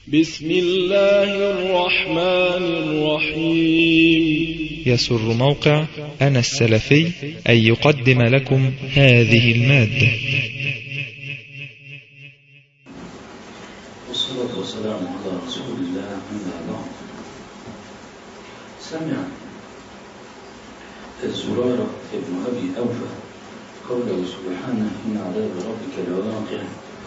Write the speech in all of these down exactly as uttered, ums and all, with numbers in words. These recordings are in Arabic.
بسم الله الرحمن الرحيم. يسر موقع أنا السلفي أن يقدم لكم هذه المادة. والصلاة والسلام على رسول الله أما بعد. سمع الزرارة ابن أبي أوفى قوله سبحانه إن عذاب ربك لواقع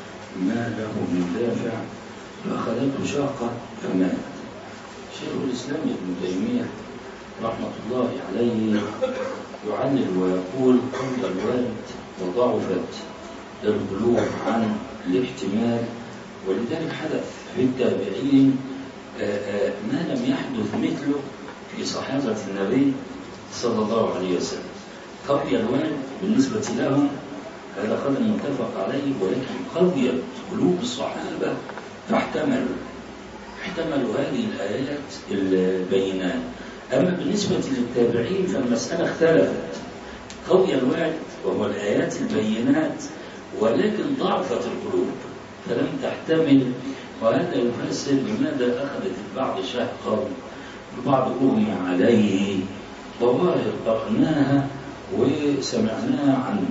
ما له من دافع فأخذته شاقة فمات. شيخ الإسلام ابن تيمية رحمة الله عليه يعلل ويقول قول الوالد وضعفت البلوغ عن الاحتمال، ولذلك حدث في التابعين ما لم يحدث مثله في صحابة النبي صلى الله عليه وسلم. قوي الوالد بالنسبة لهم هذا قدر متفق عليه، ولكن قويت قلوب الصحابة فاحتملوا احتملوا هذه الآيات البينات. أما بالنسبة للتابعين فالمسألة اختلفت، قوي الوعد وهو الآيات البينات ولكن ضعفت القلوب فلم تحتمل، وهذا يفسر لماذا أخذت البعض شهقا البعض أغمى عليه. ظواهر قرأناها وسمعناها عن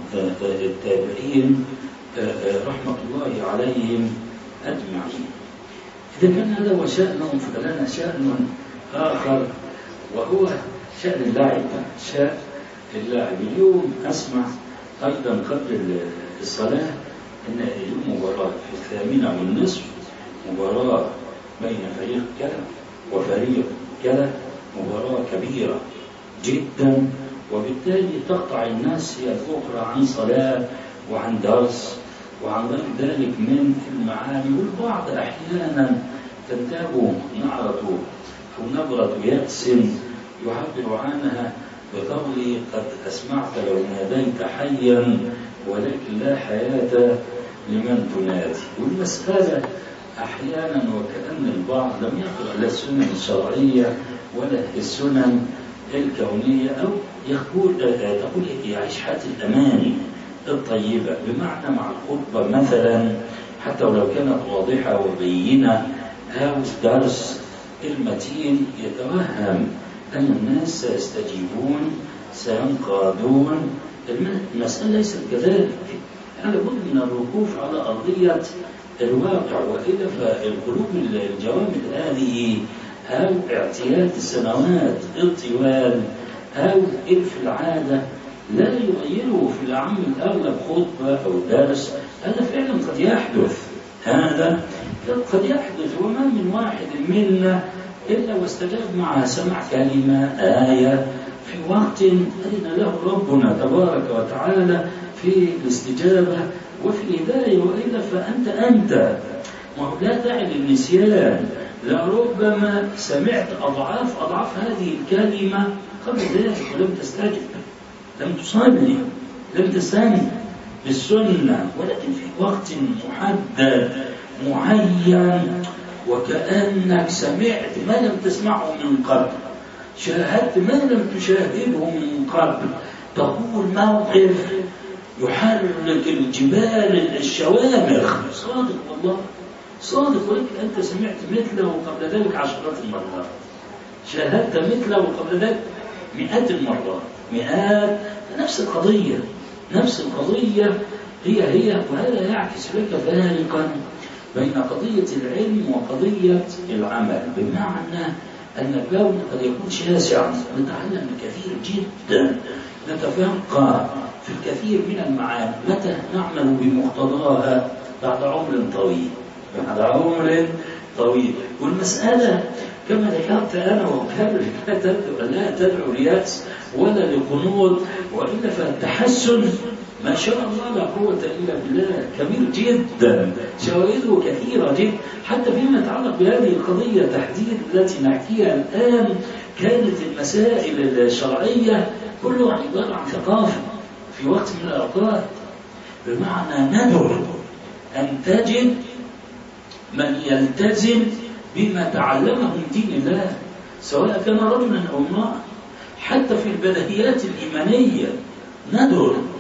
التابعين رحمة الله عليهم أجمعين. إذا كان هذا هو شأنهم فلنا شأن آخر وهو شأن اللعب. شأن اللعب اليوم أسمع أيضا قبل الصلاة أن اليوم مباراة في الثامنة والنصف، مباراة بين فريق كذا وفريق كذا، مباراة كبيرة جدا، وبالتالي تقطع الناس هي الأخرى عن صلاة وعن درس وعن غير ذلك من المعاني. والبعض أحيانا تنتاب نعرة أو نبرة يأس يعبر عنها بقول قد أسمعت لو ناديت حيا ولكن لا حياة لمن تنادي. والمسألة أحيانا وكأن البعض لم يقرأ لا السنن الشرعية ولا السنن الكونية، أو يقول تقول يعيش حياة الأماني الطيبة، بمعنى مع الخطبة مثلا حتى ولو كانت واضحة وبينة أو درس المتين يتوهم أن الناس سيستجيبون سينقادون. المسألة ليست كذلك، هذا بد من الوقوف على أرضية الواقع، وإلا فالقلوب الجوامد هذه أو اعتياد السنوات الطوال أو إلف العادة لا يغيره في العام الأغلب خطبة أو درس. هذا فعلا قد يحدث، هذا قد يحدث، وما من واحد منا إلا واستجاب معها سمع كلمة آية في وقت أذن له ربنا تبارك وتعالى في الاستجابة وفي الهداية، وإلا فأنت أنت لا داعي للنسيان. لربما سمعت أضعاف أضعاف هذه الكلمة قبل ذلك ولم تستجب، لم تصلي، لم تستمع بالسنة، ولكن في وقت محدد معين وكأنك سمعت ما لم تسمعه من قبل، شاهدت ما لم تشاهده من قبل، تقول موقف يحرك الجبال الشوامخ. صادق والله صادق، ولكن أنت سمعت مثله قبل ذلك عشرات المرات، شاهدت مثله قبل ذلك مئات المرات، مئات. نفس القضية نفس القضية هي هي وهذا يعكس لك فارقا بين قضية العلم وقضية العمل، بمعنى أن الكون قد يكون شاسعا، نتعلم الكثير جدا، نتفقه في الكثير من المعاني، متى نعمل بمقتضاها؟ بعد عمر طويل، بعد عمر طويل. والمسألة كما ذكرت أنا وأكرر لا تدعو لا تدعو ليأس ولا لقنوط، وإلا فالتحسن ما شاء الله لا قوة إلا بالله كبير جدا، شواهده كثيرة جدا. حتى فيما يتعلق بهذه القضية تحديد التي نحكيها الآن، كانت المسائل الشرعية كلها عبارة عن ثقافة في وقت من الأوقات، بمعنى ندر أن تجد من يلتزم بما تعلمه من دين الله سواء كان رجلا أو امرأة، حتى في البديهيات الإيمانية ندر.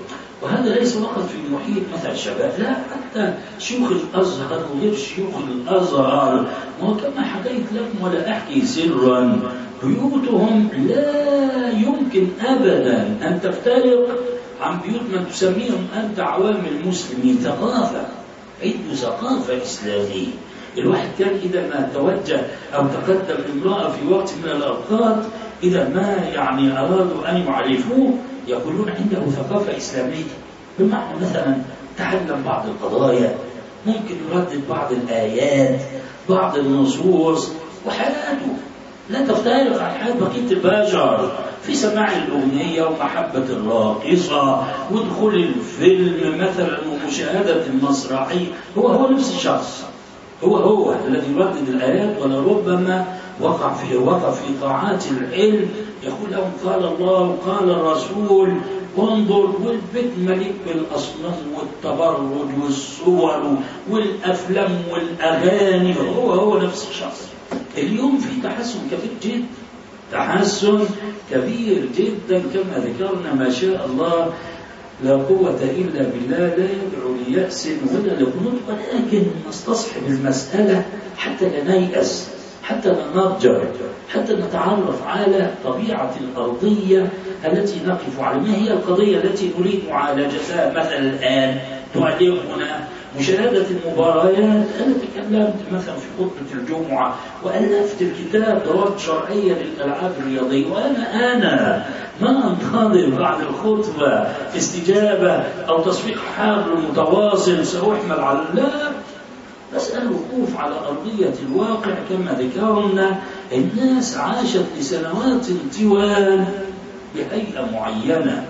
وهذا ليس فقط في محيط مثلا الشباب، لا، حتى شيوخ الأزهر وغير شيوخ الأزهر. وكما حكيت لكم ولا أحكي سرا، بيوتهم لا يمكن أبدا أن تفترق عن بيوت من تسميهم أنت عوام المسلمين. ثقافة، عنده ثقافة إسلامية. الواحد كان إذا ما توجه أو تقدم امرأة في وقت من الأوقات، إذا ما يعني أرادوا أن يعرفوه يقولون عنده ثقافة إسلامية، بمعنى مثلا تعلم بعض القضايا، ممكن يردد بعض الآيات، بعض النصوص، وحياته لا تفترق عن حياة بقية البشر في سماع الأغنية ومحبة الراقصة ودخول الفيلم مثلا ومشاهدة المسرحية. هو هو نفس الشخص، هو هو الذي يردد الآيات، ولربما وقع في وقع في طاعات العلم، يقول لهم قال الله قال الرسول، وانظر، والبيت مليء بالأصنام والتبرج والصور والأفلام والأغاني. هو هو نفس الشخص. اليوم في تحسن كبير جدا، تحسن كبير جدا كما ذكرنا، ما شاء الله لا قوة إلا بالله. لا يدعو ليأس ولا لقنوط، ولكن نستصحب المسألة حتى لا نيأس، حتى لا نرجع، حتى نتعرف على طبيعة الأرضية التي نقف عليها. ما هي القضية التي نريد معالجتها مثلا الآن؟ تعلمنا مشاهدة المباريات. أنا تكلمت مثلا في خطبة الجمعة وألفت الكتاب ضوابط شرعية للألعاب الرياضية، وأنا أنا ما أنتظر بعد الخطبة استجابة أو تصفيق حار متواصل سأحمل على لا، مسألة الوقوف على أرضية الواقع. كما ذكرنا الناس عاشت لسنوات طوال بهيئة معينة،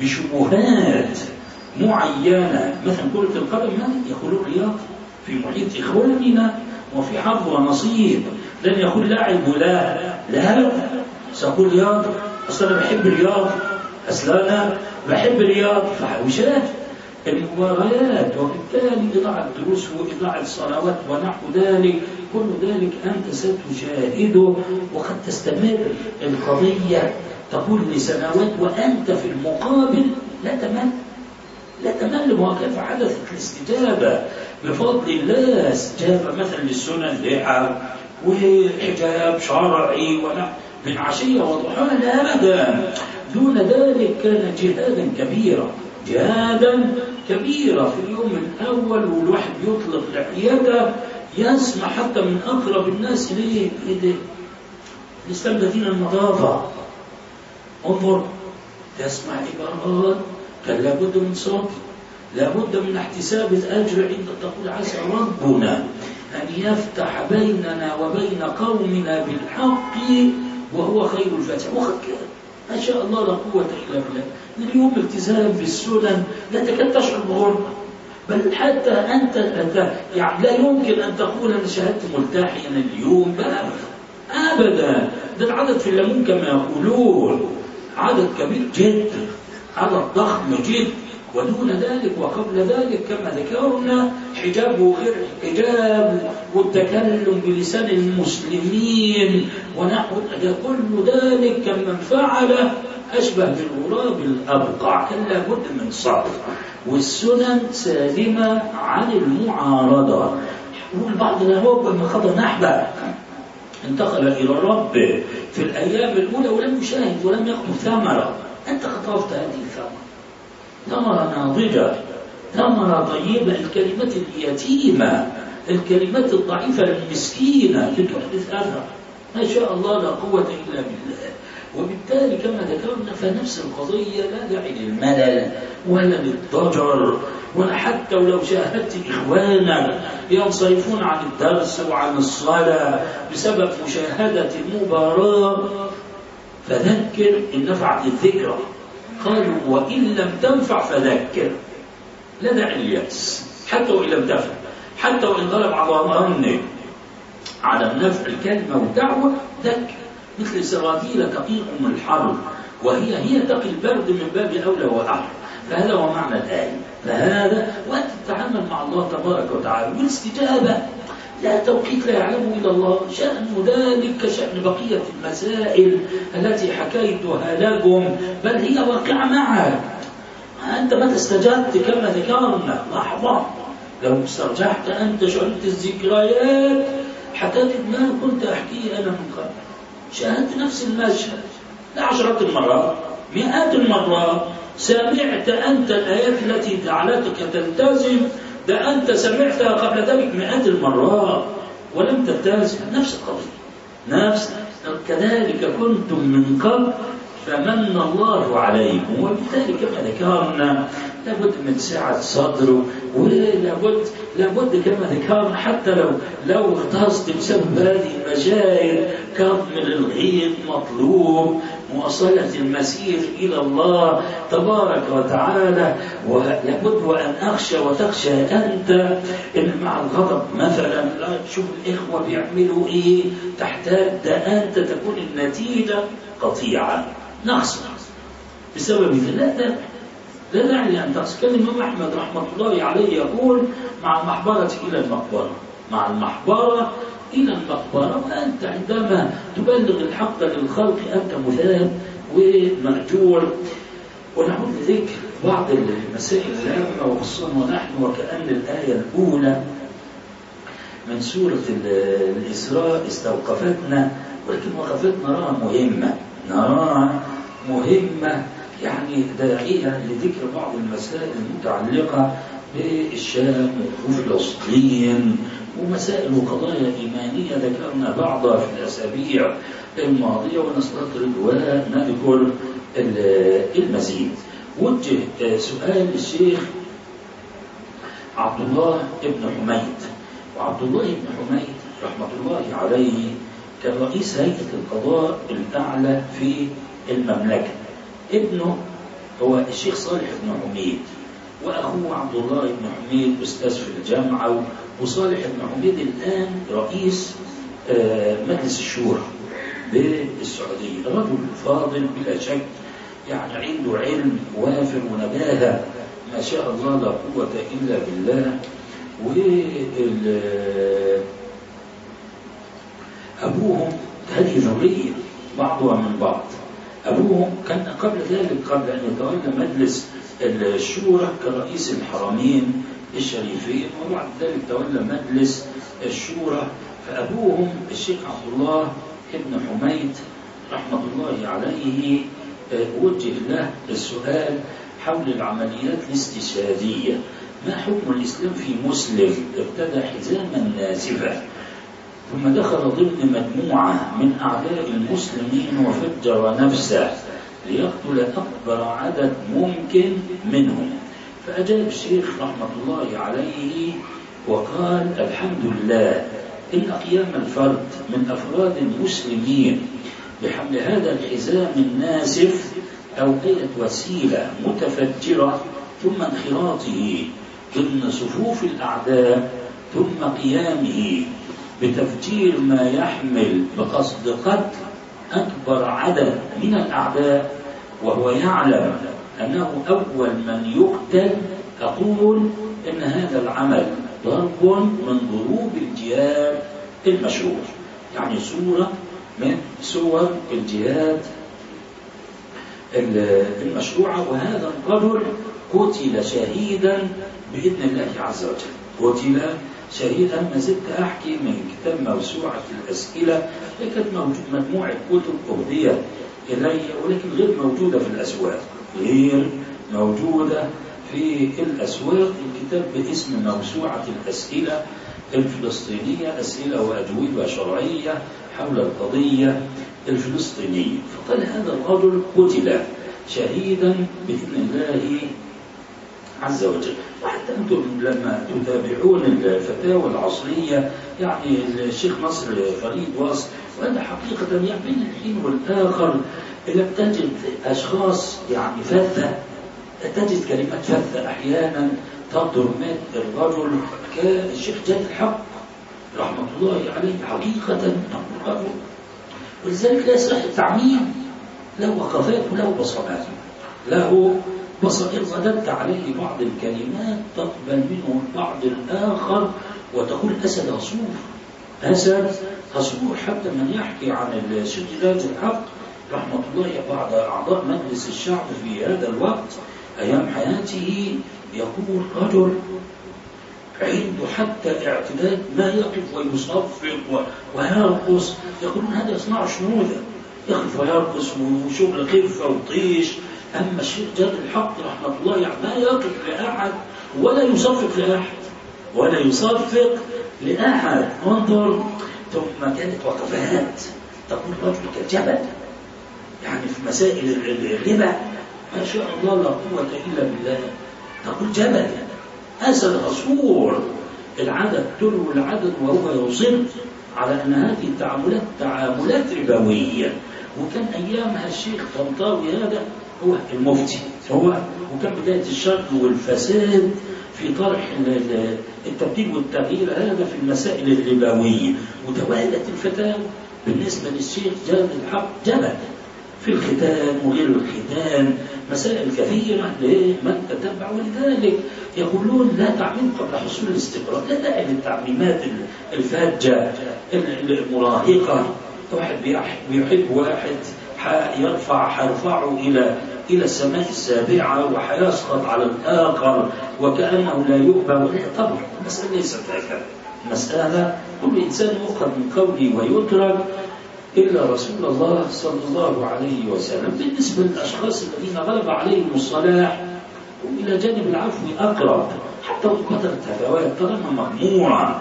بشبهات معينة. مثلا كرة القدم هذه يقولون رياضة في محيط إخواننا، وفي حظ ونصيب. لن يقول لاعب ولا لا، سأقول رياضة، أصلا أنا بحب الرياضة، أصلا أنا بحب الرياضة. فحوشات المباريات، وبالتالي إضاعة الدروس وإضاعة الصلوات ونحو ذلك، كل ذلك أنت ستشاهده. وقد تستمر القضية تقول لسنوات وأنت في المقابل لا تمل، لا تمل. وكيف حدثت الاستجابة بفضل الله؟ استجابة مثلا للسنن اللحى وحجاب شرعي ونحو من عشية وضحاها، لا أبدا. دون ذلك كان جهادا كبيرا، جهادا كبيرا في اليوم الأول. والواحد يطلق لحيته يسمع حتى من أقرب الناس إليه إيه الإسلام الذين النظافة. انظر، تسمع عبارات كان لابد من صبر، لابد من احتساب الأجر عند تقول عسى ربنا أن يفتح بيننا وبين قومنا بالحق وهو خير الفاتح. وقد كان ما شاء الله لا قوة إلا بالله. اليوم التزام بالسنن لا تكاد تشعر بغربة، بل حتى أنت, أنت يعني لا يمكن أن تقول أنا شهدت ملتحيا اليوم، بل أبدا. ده العدد في الليمون كما يقولون عدد كبير جدا، عدد ضخم جدا. ودون ذلك وقبل ذلك كما ذكرنا حجاب وغير حجاب والتكلم بلسان المسلمين ونحو كل ذلك كمن فعل أشبه بالغراب الأبقع. كان لابد من صبر، والسنن سالمة عن المعارضة. والبعض له لما خضر نحبه انتقل إلى الرب في الأيام الأولى ولم يشاهد ولم يأخذ ثمرة. أنت خطفت هذه الثمرة، ثمرة ناضجة، ثمرة طيبة. الكلمات اليتيمة، الكلمات الضعيفة المسكينة لتحدث أثر. ما شاء الله لا قوة إلا بالله. وبالتالي كما ذكرنا فنفس القضية لا داعي للملل ولا للضجر، ولا حتى ولو شاهدت إخوانك ينصرفون عن الدرس وعن الصلاة بسبب مشاهدة المباراة، فذكر إن نفعت الذكرى. قالوا وإن لم تنفع فذكر، لا داعي لليأس. حتى وإن لم تنفع، حتى وإن غلب على ظنك على النفع الكلمة والدعوة، ذكر. مثل سراديل تقيكم الحر وهي هي تقي البرد من باب أولى وأحرى. فهذا هو معنى الآية. فهذا وأنت تتعامل مع الله تبارك وتعالى. والاستجابة لا توقيت لا يعلمه إلا الله. شأن ذلك كشأن بقية المسائل التي حكيتها لكم، بل هي واقعة معك. أنت ما استجبت كما ذكرنا لحظة. لو استرجعت أنت شعرت الذكريات حتجد ما كنت أحكيه أنا من قبل. شاهدت نفس المشهد عشرات المرات، مئات المرات. سمعت أنت الآيات التي جعلتك تلتزم، ده أنت سمعتها قبل ذلك مئات المرات ولم تلتزم. نفس القضية، نفس كذلك كنتم من قبل فمن الله عليكم. وبالتالي كما ذكرنا لابد من سعة صدره، ولابد لابد كما ذكرنا حتى لو لو اغتصت بسبب هذه المشاعر كظم الغيظ مطلوب، مواصلة المسير إلى الله تبارك وتعالى. ولابد وأن أخشى وتخشى أنت إن مع الغضب مثلا لا تشوف الإخوة بيعملوا إيه تحتاج ده أنت تكون النتيجة قطيعة نقص بسبب لا ده لا داعي أن تقص. كان الإمام أحمد رحمة الله عليه يقول مع المحبرة إلى المقبرة، مع المحبرة إلى المقبرة. وأنت عندما تبلغ الحق للخلق أنت مثاب ومأجور. ونعود لذكر بعض المسائل العامة وخصوصا ونحن وكأن الآية الأولى من سورة الإسراء استوقفتنا، ولكن وقفتنا نراها مهمة، نراها مهمة يعني داعية لذكر بعض المسائل المتعلقة بالشام وفلسطين ومسائل وقضايا إيمانية ذكرنا بعضها في الأسابيع الماضية ونستطرد ونذكر المزيد. وجه سؤال الشيخ عبد الله بن حميد، وعبد الله بن حميد رحمة الله عليه كان رئيس هيئة القضاء الأعلى في المملكة. ابنه هو الشيخ صالح بن حميد، وأخوه عبد الله بن حميد أستاذ في الجامعة. وصالح بن حميد الآن رئيس مجلس الشورى بالسعودية. رجل فاضل بلا شك، يعني عنده علم وافر ونباهة ما شاء الله لا قوة إلا بالله. وأبوهم هذه ذرية بعضها من بعض. أبوهم كان قبل ذلك قبل أن يتولى مجلس الشورى كرئيس الحرمين الشريفين، وبعد ذلك تولى مجلس الشورى. فأبوهم الشيخ عبد الله بن حميد رحمة الله عليه وجه له السؤال حول العمليات الاستشهادية. ما حكم الإسلام في مسلم ارتدى حزاما ناسفا ثم دخل ضمن مجموعة من أعداء المسلمين وفجر نفسه ليقتل أكبر عدد ممكن منهم؟ فأجاب الشيخ رحمة الله عليه وقال: الحمد لله إن قيام الفرد من أفراد المسلمين بحمل هذا الحزام الناسف أو أي وسيلة متفجرة ثم انخراطه ضمن صفوف الأعداء ثم قيامه بتفجير ما يحمل بقصد قتل أكبر عدد من الأعداء وهو يعلم أنه أول من يقتل، أقول إن هذا العمل ضرب من ضروب الجهاد المشروع، يعني صورة من صور الجهاد المشروعة. وهذا الرجل قتل شهيدا بإذن الله عز وجل، قتل شهيدا. ما زلت أحكي من كتاب موسوعة الأسئلة، كانت مجموعة كتب أهديت إلي ولكن غير موجودة في الأسواق، غير موجودة في الأسواق. الكتاب باسم موسوعة الأسئلة الفلسطينية، أسئلة وأجوبة شرعية حول القضية الفلسطينية. فقال هذا الرجل قتل شهيدا بإذن الله عز وجل. وحتى أنتم لما تتابعون الفتاوى العصرية، يعني الشيخ نصر فريد واصل، وهذا حقيقة يعني بين الحين والآخر لم تجد أشخاص يعني فذة، تجد كلمات فذة أحيانا تضرب من الرجل كالشيخ جاد الحق رحمة الله عليه. حقيقة الرجل ولذلك لا يصح التعميم، له وقفات وله بصمات، له بصائر رددت عليه بعض الكلمات تقبل منه البعض الآخر وتقول أسد هصور، أسد هصور. حتى من يحكي عن الشيخ جاد الحق رحمة الله بعض أعضاء مجلس الشعب في هذا الوقت أيام حياته يقول رجل عنده حتى اعتداد ما يقف ويصفق ويرقص، يقولون هذا يصنع شنوذة، يقف ويرقص وشغل خفة وطيش. أما الشيخ جاد الحق رحمة الله يعني ما يقف لأحد ولا يصفق لأحد ولا يصفق لأحد. انظر، ثم كانت وقفات تقول رجل كالجبل، يعني في مسائل الربا ما شاء الله لا قوة إلا بالله، تقول جبل أسد عصفور العدد تلو العدد، وهو يصر على أن هذه التعاملات تعاملات ربوية. وكان أيامها الشيخ طنطاوي هذا هو المفتي، هو وكان بداية الشر والفساد في طرح التبديل والتغيير هذا في المسائل الربوية. وتوالت الفتاوى بالنسبة للشيخ جاد الحق جبل في الختان وغير الختان، مسائل كثيرة لمن تتبع. ولذلك يقولون لا تعميم قبل حصول الاستقرار، لا داعي للتعميمات الفاجة المراهقة. واحد بيحب واحد يرفع حيرفعه إلى إلى السماء السابعة وحيسقط على الآخر وكأنه لا يؤبى. طبعا المسألة ليست هكذا، المسألة كل إنسان يؤخذ من قوله ويترك إلا رسول الله صلى الله عليه وسلم. بالنسبة للأشخاص الذين غلب عليهم الصلاح وإلى جانب العفو أقرب، حتى وقدر التفاوات طالما مجموعة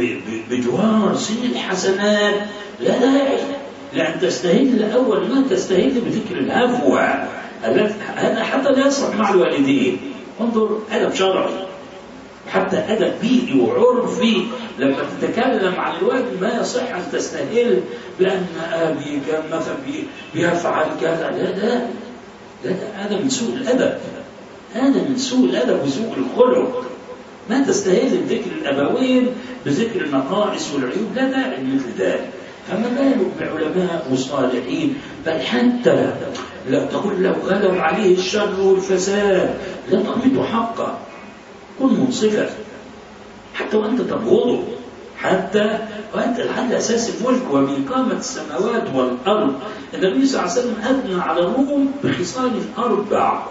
بجوار سيل حسنات لا داعي لأن تستهل أول ما تستهل بذكر العفو. هذا حتى لا يصلح مع الوالدين. انظر أدب شرعي، حتى أدب بيئي وعرفي. لما تتكلم عن الواجب ما يصح أن تستهل بأن أبي كان مثلا بيفعل كذا، لا لا لا هذا من سوء الأدب، هذا من سوء الأدب وسوء الخلق. ما تستهل بذكر الأبوين بذكر النقائص والعيوب، لا داعي مثل ذلك. فما بالك بعلماء وصالحين؟ بل حتى لا تقول لو غلب عليه الشر والفساد لا تقمته حقه، كن منصفا حتى وأنت تبغضه، حتى وأنت على أساس الملك وبإقامة السماوات والأرض. النبي صلى الله عليه وسلم أثنى على الروم بخصال أربع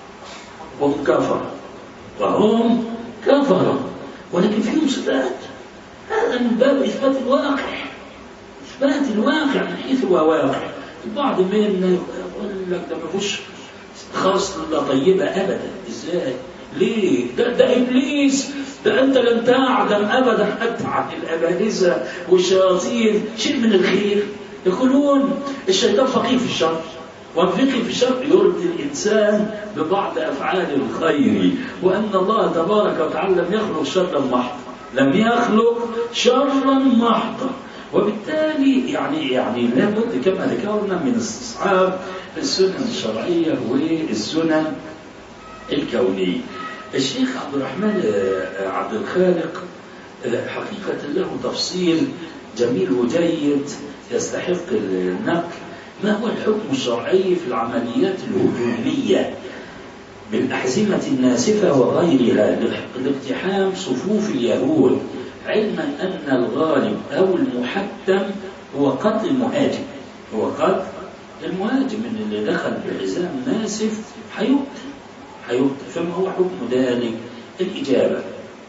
وهم كفر وهم كفر ولكن فيهم صفات. هذا من باب إثبات الواقع، إثبات الواقع من حيث هو واقع. البعض منا يقول لك ده ما فيش خاصة طيبة أبدا. إزاي؟ ليه؟ ده, ده إبليس، ده أنت لم تعلم أبدا حتى عن الأبالسة والشياطين شيء من الخير. يقولون الشيطان فقيه في الشر، والفقه في الشر يرضي الإنسان ببعض أفعال الخير، وأن الله تبارك وتعالى لم يخلق شرا محضا، لم يخلق شرا محضا. وبالتالي يعني يعني لابد كما ذكرنا من استصحاب السنن الشرعية والسنن الكونية. الشيخ عبد الرحمن عبد الخالق حقيقة له تفصيل جميل وجيد يستحق النقل. ما هو الحكم الشرعي في العمليات الهجومية بالأحزمة الناسفة وغيرها لاقتحام صفوف اليهود، علما أن الغالب أو المحتم هو قتل المهاجم، هو قتل المهاجم اللي دخل بحزام ناسف حيقتل حيقتل. فما هو حكم ذلك؟ الإجابة: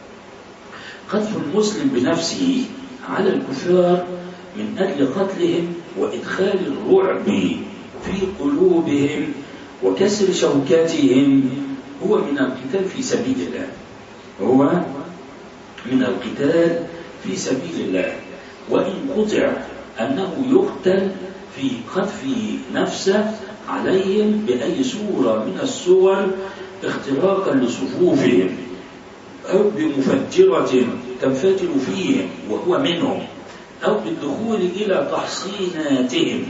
قذف المسلم بنفسه على الكفار من أجل قتلهم وإدخال الرعب في قلوبهم وكسر شوكاتهم هو من القتال في سبيل الله، هو من القتال في سبيل الله. وإن قطع أنه يقتل في قذف نفسه عليهم بأي صورة من الصور اختراقا لصفوفهم أو بمفجرة تنفجر فيهم وهو منهم، أو بالدخول إلى تحصيناتهم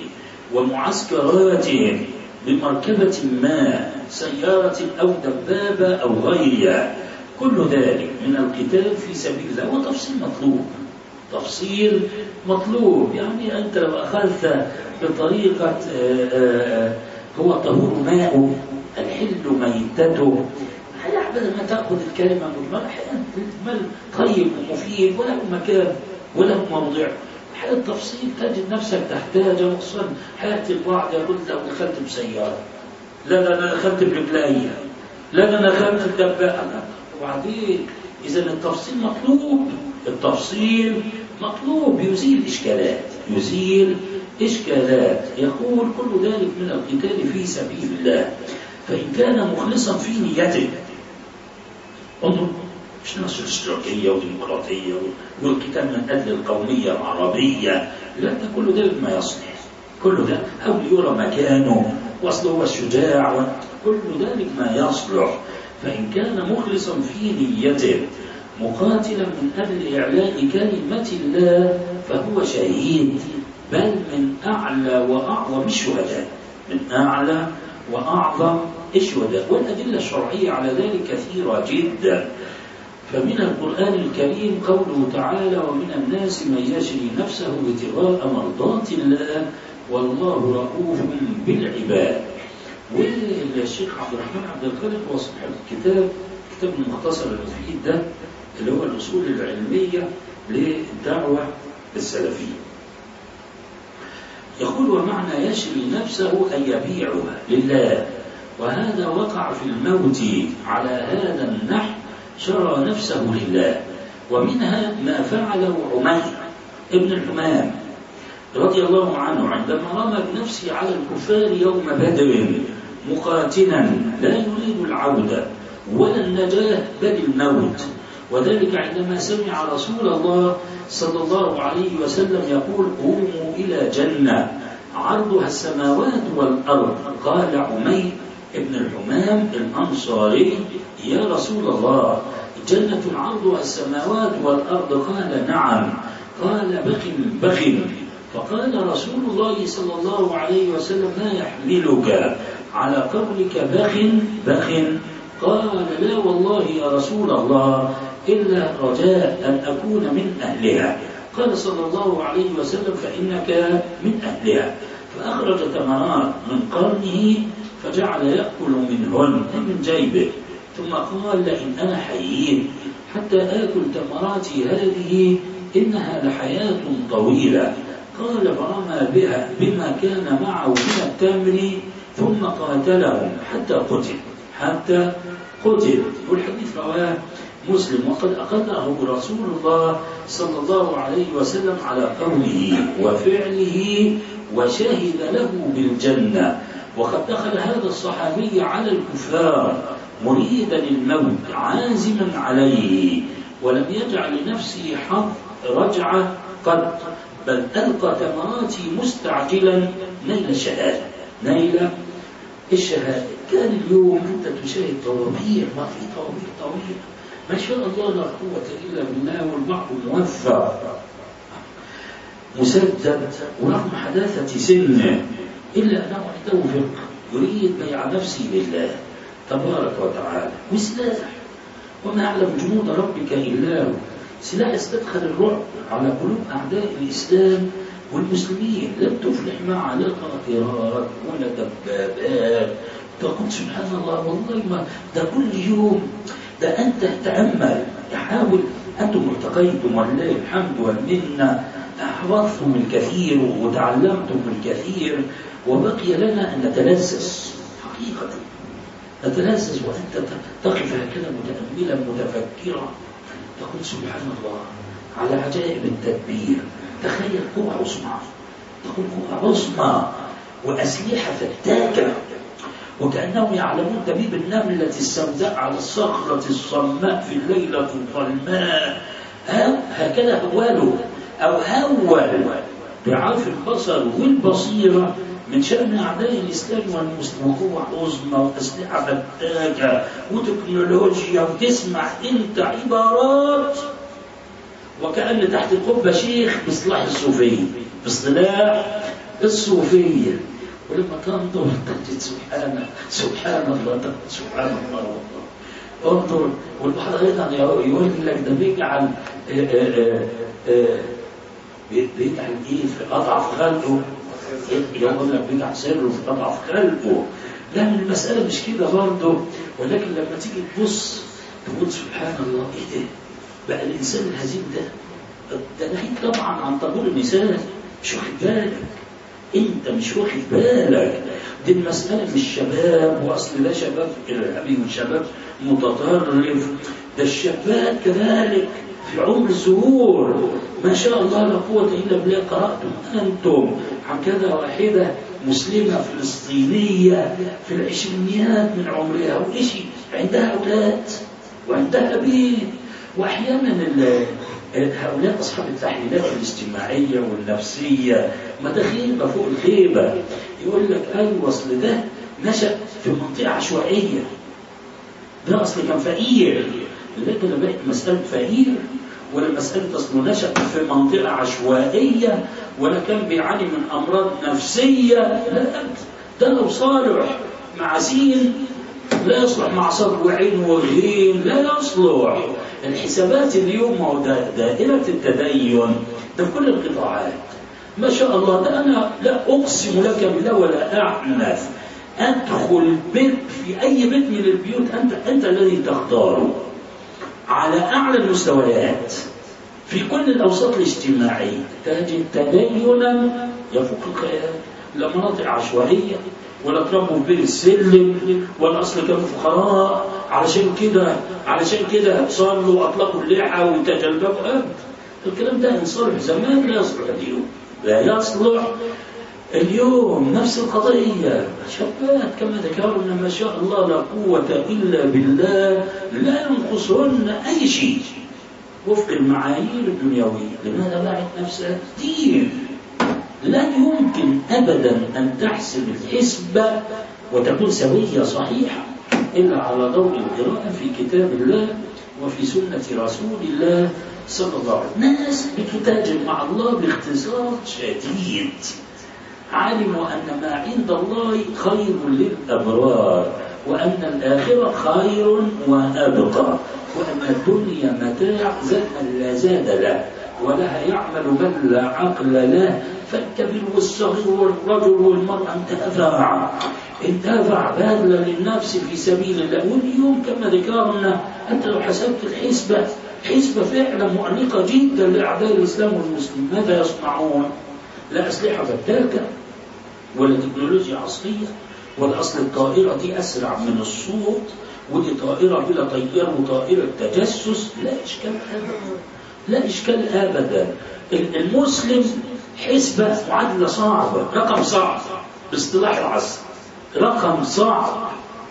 ومعسكراتهم بمركبة ما سيارة أو دبابة أو غيرها، كل ذلك من القتال في سبيل الله. وتفصيل مطلوب، تفصيل مطلوب. يعني أنت لو أخذت بطريقة هو طهور ماءه الحل ميتته، بدل ما تأخذ الكلمة مجملة مجمل طيب ومفيد وله مكان وله موضع. حياة التفصيل تجد نفسك تحتاج، وخصوصا حياة البعض يقول لو دخلت بسيارة، لا لا لا دخلت برجلي، لا أنا خاف الدباء. وبعدين إذا التفصيل مطلوب، التفصيل مطلوب يزيل إشكالات، يزيل إشكالات. يقول كل ذلك من القتال في سبيل الله، فإن كان مخلصا في نيته. انظر، مش ناس اشتراكية وديمقراطية والقتال من أجل القومية العربية، لا، ده كل ذلك ما يصلح، كل ده حول يرى مكانه واصله هو الشجاع، كل ذلك ما يصلح. فإن كان مخلصا في نيته مقاتلا من أجل إعلاء كلمة الله فهو شهيد، بل من أعلى وأعظم الشهداء، من أعلى وأعظم الشهداء. والأدلة الشرعية على ذلك كثيرة جدا. فمن القرآن الكريم قوله تعالى: ومن الناس من يشري نفسه ابتغاء مرضات الله والله رؤوف بالعباد. والشيخ عبد الرحمن عبد الخالق هو صاحب الكتاب، كتاب المختصر المفيد ده اللي هو الأصول العلمية للدعوة السلفية، يقول: ومعنى يشري نفسه أن يبيعها لله، وهذا وقع في الموت على هذا النحو، شرى نفسه لله. ومنها ما فعله عمير ابن الحمام رضي الله عنه عندما رمى بنفسه على الكفار يوم بدر مقاتلا لا يريد العودة ولا النجاة بل الموت، وذلك عندما سمع رسول الله صلى الله عليه وسلم يقول: قوموا إلى جنة عرضها السماوات والأرض. قال عمير ابن الحمام الأنصاري: يا رسول الله، جنة عرضها السماوات والأرض؟ قال: نعم. قال: بخ بخ. فقال رسول الله صلى الله عليه وسلم: ما يحملك على قولك بخ بخ؟ قال: لا والله يا رسول الله، إلا رجاء أن أكون من أهلها. قال صلى الله عليه وسلم: فإنك من أهلها. فأخرج تمرات من قرنه فجعل يأكل منهن من جيبه، ثم قال: لئن أنا حييت حتى آكل تمراتي هذه إنها لحياة طويلة. قال: فرمى بها بما كان معه من التمر ثم قاتلهم حتى قتل، حتى قتل. والحديث رواه مسلم. وقد أخذه رسول الله صلى الله عليه وسلم على قوله وفعله وشهد له بالجنة. وقد دخل هذا الصحابي على الكفار مريدا الموت عازما عليه، ولم يجعل لنفسه حظ رجعة قط، بل ألقى تمراتي مستعجلا نيل الشهادة، نيل الشهادة. كان اليوم أنت تشاهد طوابير، ما في طوابير طويلة ما شاء الله لا قوة إلا بالله، والبعض موفق مسدد ورغم حداثة سنه إلا أنه يتوفق يريد بيع نفسه لله تبارك وتعالى. وسلاح، وما أعلم جنود ربك إلا هو، سلاح استدخل الرعب على قلوب أعداء الإسلام والمسلمين. لم تفلح معه لا طائرات ولا دبابات. تقول سبحان الله، والله ما ده كل يوم ده أنت تأمل، تحاول. أنتم ارتقيتم ولله الحمد والمنة، أحفظتم الكثير وتعلمتم الكثير، وبقي لنا أن نتلذذ حقيقة، نتلذذ وأنت تقف هكذا متأملا متفكرا، تقول سبحان الله على عجائب التدبير. تخيل قوة عظمى، تقول قوة عظمى وأسلحة فتاكة، وكأنهم يعلمون دبيب النملة السوداء على الصخرة الصماء في الليلة الظلماء. هكذا هواله أو هول ضعاف البصر والبصيرة من شأن أعداء الإسلام والمسلمين. قوة عظمى وأسلحة فتاكة وتكنولوجيا، وتسمع أنت عبارات وكأن تحت القبة شيخ بصلاح الصوفية، بصلاح الصوفية. ولما تنظر تجد سبحان سبحان الله سبحان الله والله. انظر، والبعض أيضا يقول لك ده بيجعل بيجعل إيه في أضعف خلقه، يقول لك بيجعل سره في أضعف خلقه. لا، من المسألة مش كده برضه، ولكن لما تيجي تبص تقول سبحان الله، إيه ده بقى الإنسان الهزيم ده؟ ده ناهيك طبعا عن طابور المثال، مش واخد بالك انت مش واخد بالك. دي المسألة مش شباب، واصل ده شباب ارهابي وشباب متطرف، ده الشباب كذلك في عمر الزهور ما شاء الله لا قوة إلا بالله. قرأتم أنتم عن كذا واحدة مسلمة فلسطينية في العشرينيات من عمرها وإشي عندها أولاد وعندها بيت. وأحيانا هؤلاء أصحاب التحليلات الاجتماعية والنفسية مداخيل فوق الخيبة، يقول لك أيوة أصل ده نشأ في منطقة عشوائية، ده أصل كان فقير. لكن أنا بقيت مسألة فقير ولا مسألة أصله نشأ في منطقة عشوائية ولا كان بيعاني من أمراض نفسية. لا، ده لو صالح مع سين لا يصلح مع صدر وعين وغين، لا يصلح. الحسابات اليوم هو دائرة التدين ده في كل القطاعات ما شاء الله. ده أنا لا أقسم لك بالله ولا أعنف أدخل بيت في أي بيت من البيوت أنت أنت الذي تختاره على أعلى المستويات في كل الأوساط الاجتماعية، تجد تدينا يفوق الخيال. لا مناطق عشوائية ولا تربوا في بير السلم ولا أصل كانوا فقراء علشان كده علشان كده صلوا وأطلقوا اللحى وتجلبوا أبدا. الكلام ده إن صلح زمان لا يصلح اليوم، لا يصلح اليوم. نفس القضية شابات كما ذكرنا ما شاء الله لا قوة إلا بالله لا ينقصهن أي شيء وفق المعايير الدنيوية. لماذا باعت نفسها كثير؟ لا يمكن أبدا أن تحسب الحسبة وتكون سوية صحيحة إلا على ضوء القراءة في كتاب الله وفي سنة رسول الله صلى الله عليه وسلم. ناس بتتاجر مع الله باختصار شديد، علموا أن ما عند الله خير للأبرار وأن الآخرة خير وأبقى وأن الدنيا متاع زاد لا زاد له ولها يعمل من لا عقل له. فالكبير والصغير والرجل والمرأة انتفع انتفع باذلا للنفس في سبيل الله. واليوم كما ذكرنا أنت لو حسبت الحسبة حسبة فعلا مؤنقة جدا لأعداء الإسلام والمسلمين. ماذا يصنعون؟ لا أسلحة فتاكة ولا تكنولوجيا عصرية ولا أصل الطائرة دي أسرع من الصوت ودي طائرة بلا طيار وطائرة تجسس. لا إشكال أبدا، لا إشكال أبدا. المسلم حسبة معادلة صعبة، رقم صعب باصطلاح العصر، رقم صعب.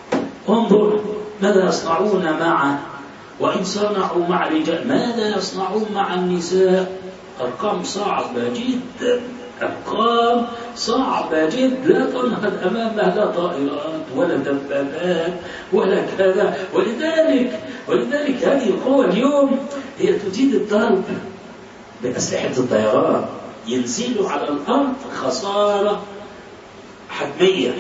انظر ماذا يصنعون معه، وإن صنعوا مع الرجال ماذا يصنعون مع النساء. أرقام صعبة جدا، أرقام صعبة جدا لا تنهض أمامها لا طائرات ولا دبابات ولا كذا. ولذلك ولذلك هذه القوة اليوم هي تجيد الضرب بأسلحة الطيران، ينزلوا على الأرض خسارة حتمية،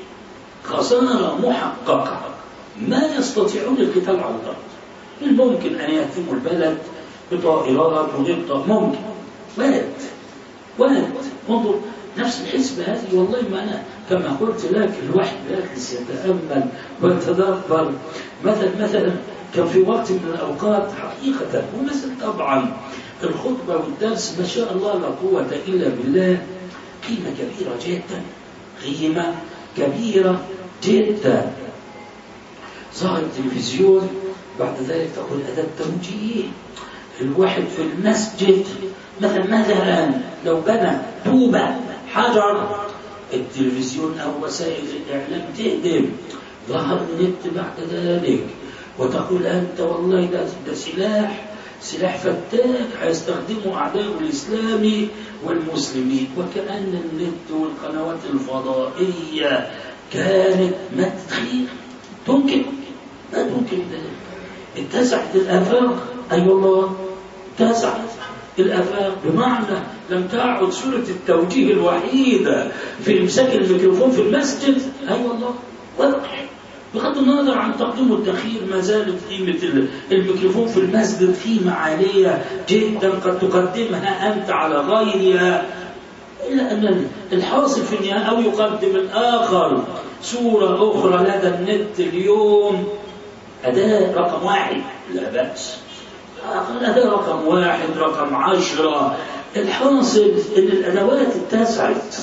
خسارة محققة، ما يستطيعون القتال على الأرض. الممكن أن يهتموا البلد بطائرات وغير ممكن وارد وارد. انظر نفس الحسبة هذه والله ما أنا كما قلت لك الواحد يجلس يتأمل ويتدبر. مثلا مثلا كان في وقت من الأوقات حقيقة ومثل طبعا الخطبة والدرس ما شاء الله لا قوة إلا بالله قيمة كبيرة جدا، قيمة كبيرة جدا. ظهر التلفزيون بعد ذلك تقول أداة توجيه. الواحد في المسجد مثلا مثلا لو بنى طوبة حجر التلفزيون أو وسائل الإعلام تهدم. ظهر النت بعد ذلك وتقول أنت والله ده, ده سلاح سلاح فتاك هيستخدمه أعداء الإسلام والمسلمين. وكأن النت والقنوات الفضائية كانت ما تتخيل تمكن ما تمكن ذلك. اتسعت الآفاق، أي أيوة والله اتسعت الآفاق، بمعنى لم تعد سورة التوجيه الوحيدة في إمساك الميكروفون في المسجد. أي أيوة والله واضح بغض النظر عن تقديم والتأخير ما زالت قيمة الميكروفون في المسجد قيمة عالية جدا قد تقدمها أنت على غيرها، إلا أن الحاصل في النهاية أو يقدم الآخر صورة أخرى لدى النت اليوم. أداة رقم واحد لا بأس، أداة رقم واحد رقم عشرة. الحاصل أن الأدوات اتسعت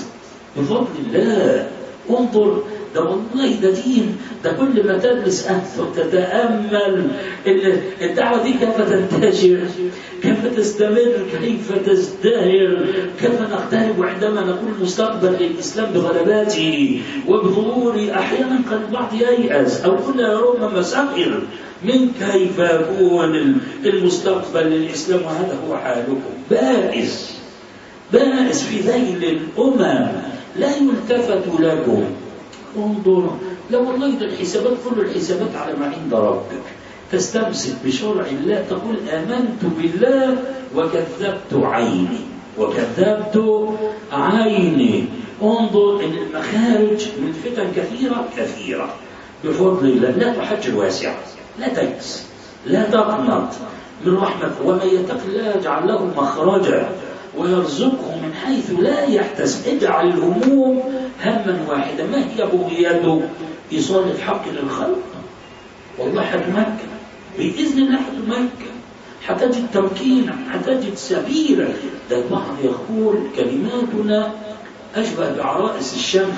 بفضل الله. انظر، ده والله ده دين، ده كل ما تدرس أكثر تتأمل الدعوة دي كيف تنتشر، كيف تستمر، كيف تزدهر، كيف نقترب عندما نقول مستقبل للإسلام بغلباته وبظهوره. أحيانا قد البعض ييأس أو كنا يرون مسائل من كيف يكون المستقبل للإسلام، وهذا هو حالكم. بائس بائس في ذيل الأمم لا يلتفت لكم. انظر، لا والله ده الحسابات، كل الحسابات على ما عند ربك. تستمسك بشرع الله، تقول آمنت بالله وكذبت عيني وكذبت عيني. انظر ان المخارج من فتن كثيرة كثيرة بفضل الله. لا تحجر واسعة، لا تيأس، لا تقنط من رحمة. ومن يتق الله يجعل له مخرجا ويرزقه من حيث لا يحتسب. اجعل الهموم هما واحدا. ما هي بغيته؟ إيصال الحق للخلق. والله حتمكن بإذن الله، حتمكن، حتجد تمكينا، حتجد سبيلا. ده البعض يقول كلماتنا أشبه بعرائس الشمس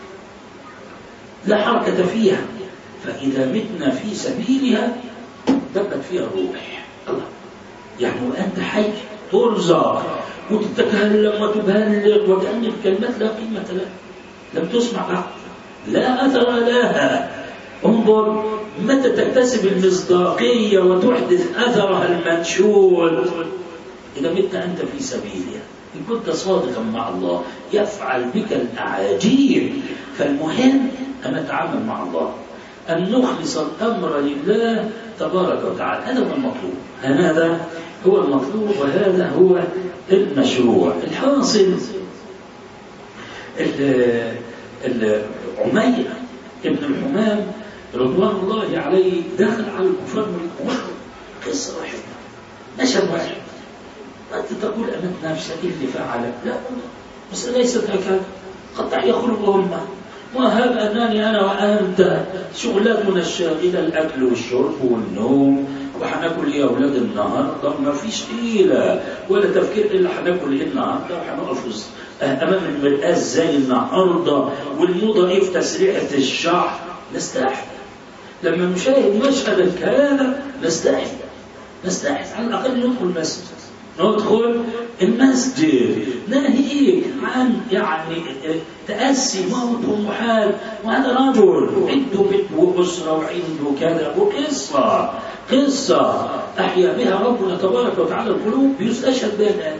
لا حركة فيها، فإذا متنا في سبيلها دبت فيها الروح. الله، يعني وأنت حي ترزق وتتكلم وتبلغ وكأن الكلمات لا قيمة لها، لم تسمع بعد، لا أثر لها. انظر متى تكتسب المصداقية وتحدث أثرها المنشود؟ إذا مت أنت في سبيلها، إن كنت صادقا مع الله يفعل بك الأعاجيب. فالمهم أن نتعامل مع الله، أن نخلص الأمر لله تبارك وتعالى. هذا هو المطلوب، هذا هو المطلوب، وهذا هو المشروع. الحاصل عمير ابن الحمام رضوان الله عليه دخل على الكفار والكفار. قصة واحدة، مشهد واحد. أنت تقول أمت نفسك اللي فعل، لا، بس ليست هكذا. قد يخلق أمة، وهب أنني أنا وأنت شغلاتنا الشاغلة الأكل والشرب والنوم، وحناكل إيه يا أولاد النهارده؟ ما فيش حيلة ولا تفكير إلا حناكل إيه النهارده، وحنقف أمام المرآة زي النهارده، والموضة إيه في تسريحة الشعر. نستحي لما نشاهد مشهد الكهانة، نستحي نستحي على الأقل ندخل المسجد، ندخل المسجد ناهيك عن يعني تأسي موت ومحال. وهذا رجل عنده بيت وأسرة وعنده كذا وقصة قصة أحيا بها ربنا تبارك وتعالى القلوب. يستشهد بها الآن،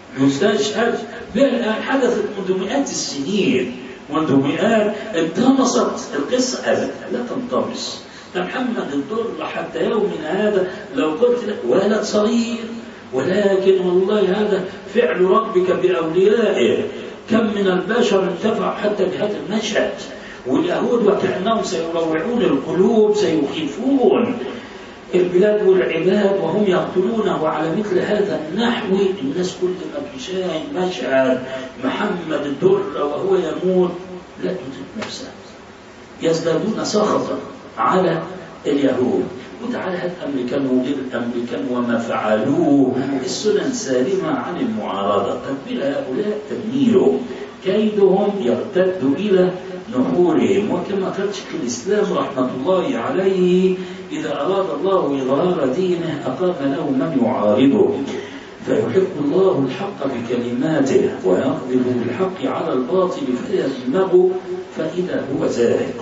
يستشهد بها الآن. حدثت منذ مئات السنين، منذ مئات. انطمست القصة أبدا، لا تنطمس. محمد الضر حتى يومنا هذا لو قلت لك ولد صغير، ولكن والله هذا فعل ربك بأوليائه. كم من البشر انتفع حتى بهذا المشهد. واليهود وكأنهم سيروعون القلوب، سيخيفون البلاد والعباد وهم يقتلونه على مثل هذا النحو. الناس كل ما تشاهد مشهد محمد الدر وهو يموت لا تطيق نفسها، يزدادون سخطا على اليهود. وتعالى هات أمريكان وغير أمريكان وما فعلوه. السنن سالمة عن المعارضة. تدبير هؤلاء تدميره، كيدهم يرتد إلى نحورهم. وكما قال شيخ الإسلام رحمة الله عليه: إذا أراد الله إظهار دينه أقام له من يعارضه، فيحق الله الحق بكلماته ويقذف بالحق على الباطل فيدمغه فإذا هو زاهق.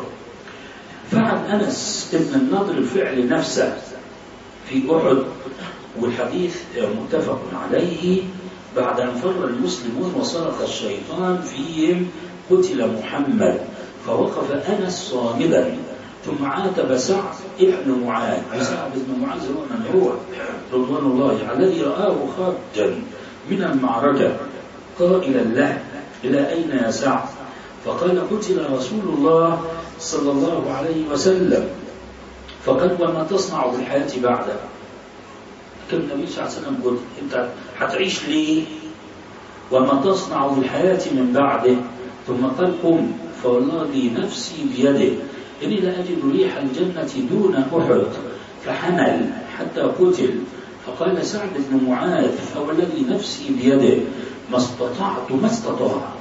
فعل أنس ابن النضر الفعل نفسه في أحد، والحديث متفق عليه. بعد أن فر المسلمون وصرخ الشيطان فيهم قتل محمد، فوقف أنس صامدا، ثم عاتب سعد ابن معاذ. سعد بن معاذ هو من هو رضوان الله عليه، رآه خارجا من المعركة قائلا له: إلى أين يا سعد؟ فقال: قتل رسول الله صلى الله عليه وسلم. فقال: وما تصنع بالحياة بعده؟ كان النبي صلى الله عليه وسلم قلت: أنت هتعيش ليه؟ وما تصنع بالحياة من بعده؟ ثم قال: قم فوالله نفسي بيده إني لا أجد ريح الجنة دون أحد. فحمل حتى قتل. فقال سعد بن معاذ: فوالذي نفسي بيده ما استطعت ما استطاع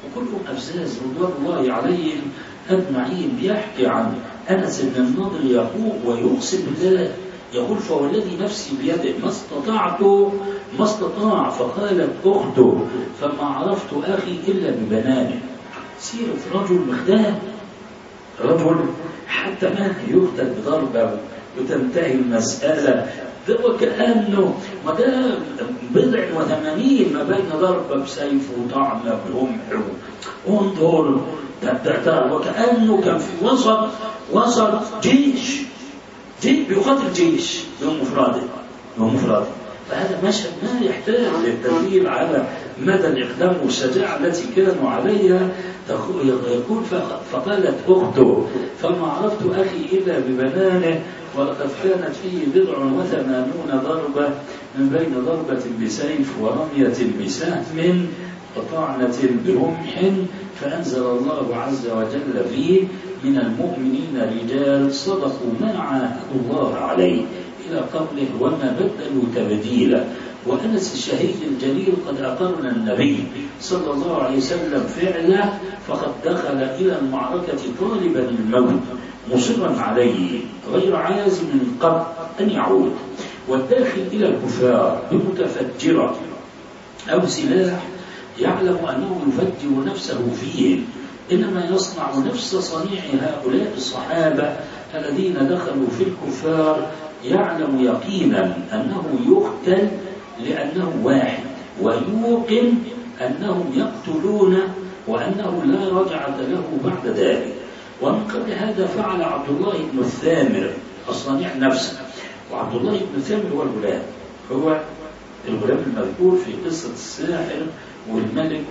وكلهم أفزاز رضوان الله عليهم أجمعين. بيحكي عن أنس بن النضر يقول ويقسم بالله يقول فوالذي نفسي بيده ما استطعت ما استطاع. فقالت أخته فما عرفت أخي إلا ببنانه. سيرة رجل مخدام، رجل حتى ما يقتل بضربة وتنتهي المسألة. ده وكأنه ما ده بضع وثمانين ما بين ضربة بسيف وطعنة برمح وانظر وكأنه كان في وسط وسط جيش جيش بيقاتل جيش بمفرده بمفرده. فهذا مشهد ما يحتاج للتدليل على مدى الإقدام والشجاعة التي كانوا عليها. يقول فقالت أخته فما عرفت أخي إلا ببنانه ولقد كانت فيه بضع وثمانون ضربة من بين ضربة بسيف ورمية بسهم وطعنة برمح. فأنزل الله عز وجل فيه من المؤمنين رجال صدقوا ما عاهدوا الله عليه إلى قوله وما بدلوا تبديلا. وأنس الشهيد الجليل قد أقرنا النبي صلى الله عليه وسلم فعله فقد دخل إلى المعركة طالبا الموت مصرا عليه غير عازم قط أن يعود، والداخل إلى الكفار بمتفجرة أو سلاح يعلم أنه يفجر نفسه فيهم، إنما يصنع نفس صنيع هؤلاء الصحابة الذين دخلوا في الكفار، يعلم يقينا أنه يقتل لأنه واحد، ويوقن أنهم يقتلون وأنه لا رجعة له بعد ذلك. ومن قبل هذا فعل عبد الله بن الثامر الصنيع نفسه. وعبد الله بن الثامر هو الغلام، هو الغلام المذكور في قصة الساحر والملك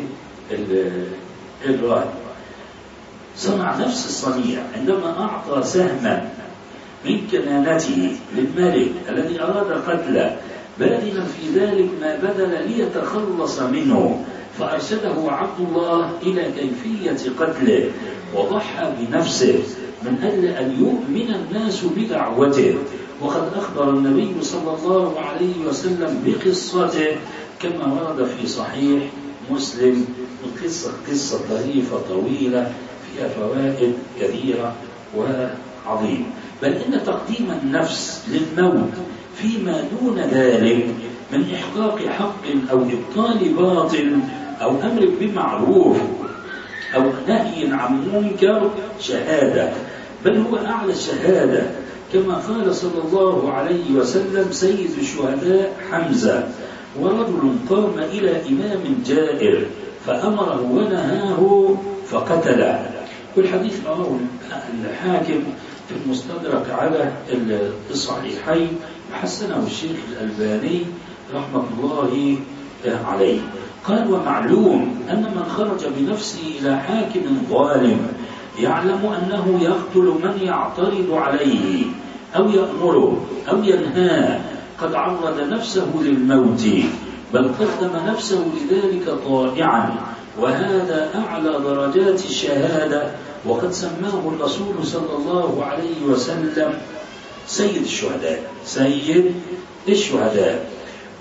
والراهب. صنع نفس الصنيع عندما أعطى سهما من كنانته للملك الذي أراد قتله بادلا في ذلك ما بدل ليتخلص منه، فأرشده عبد الله إلى كيفية قتله وضحى بنفسه من أجل أن يؤمن الناس بدعوته. وقد أخبر النبي صلى الله عليه وسلم بقصته كما ورد في صحيح مسلم، قصة قصة ظريفة طويلة فيها فوائد كثيرة وعظيمة. بل إن تقديم النفس للموت فيما دون ذلك من إحقاق حق أو إبطال باطل أو أمر بمعروف أو نهي عن منكر شهادة، بل هو أعلى الشهادة، كما قال صلى الله عليه وسلم سيد الشهداء حمزة ورجل قام إلى إمام جائر فأمره ونهاه فقتله. والحديث رواه الحاكم في المستدرك على الصحيحين وحسنه الشيخ الألباني رحمة الله عليه. قال ومعلوم أن من خرج بنفسه إلى حاكم ظالم يعلم أنه يقتل من يعترض عليه أو يأمره أو ينهاه قد عرض نفسه للموت، بل قدم نفسه لذلك طائعا، وهذا أعلى درجات الشهادة. وقد سماه الرسول صلى الله عليه وسلم سيد الشهداء سيد الشهداء.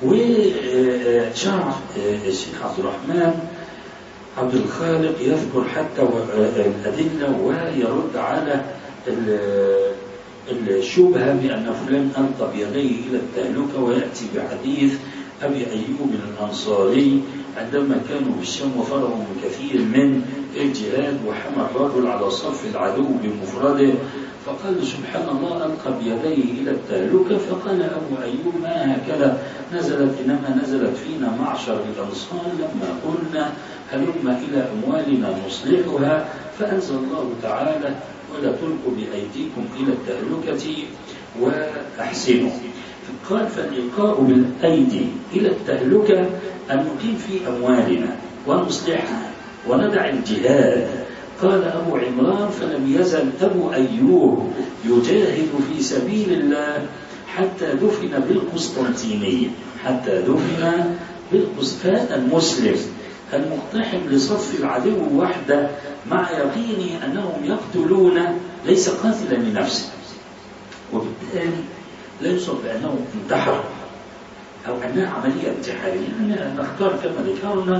وشرع الشيخ عبد الرحمن عبد الخالق يذكر حتى الأدلة ويرد على الشبهة بأن فلان ألقى بيديه إلى التهلكة، ويأتي بحديث أبي أيوب الأنصاري عندما كانوا بالشام وفرغوا من كثير من الجهاد وحمى الرجل على صف العدو بمفرده، فقال سبحان الله ألقى بيديه إلى التهلكة. فقال أبو أيوب ما هكذا نزلت، إنما نزلت فينا معشر الأنصار لما قلنا هلم إلى أموالنا نصلحها، فأنزل الله تعالى ولا تلقوا بأيديكم إلى التهلكة وأحسنوا. قال فالإلقاء بالأيدي إلى التهلكة أن نقيم في أموالنا ونصلحها وندع الجهاد. قال أبو عمران فلم يزل أبو أيوب يجاهد في سبيل الله حتى دفن بالقسطنطينية، حتى دفن بالقسطنطينية. المسلم المقتحم لصف العدو وحده مع يقينه أنهم يقتلون ليس قاتلا لنفسه، وبالتالي لا يصف بأنه انتحر أو أنها عملية انتحارية. يعني نختار كما ذكرنا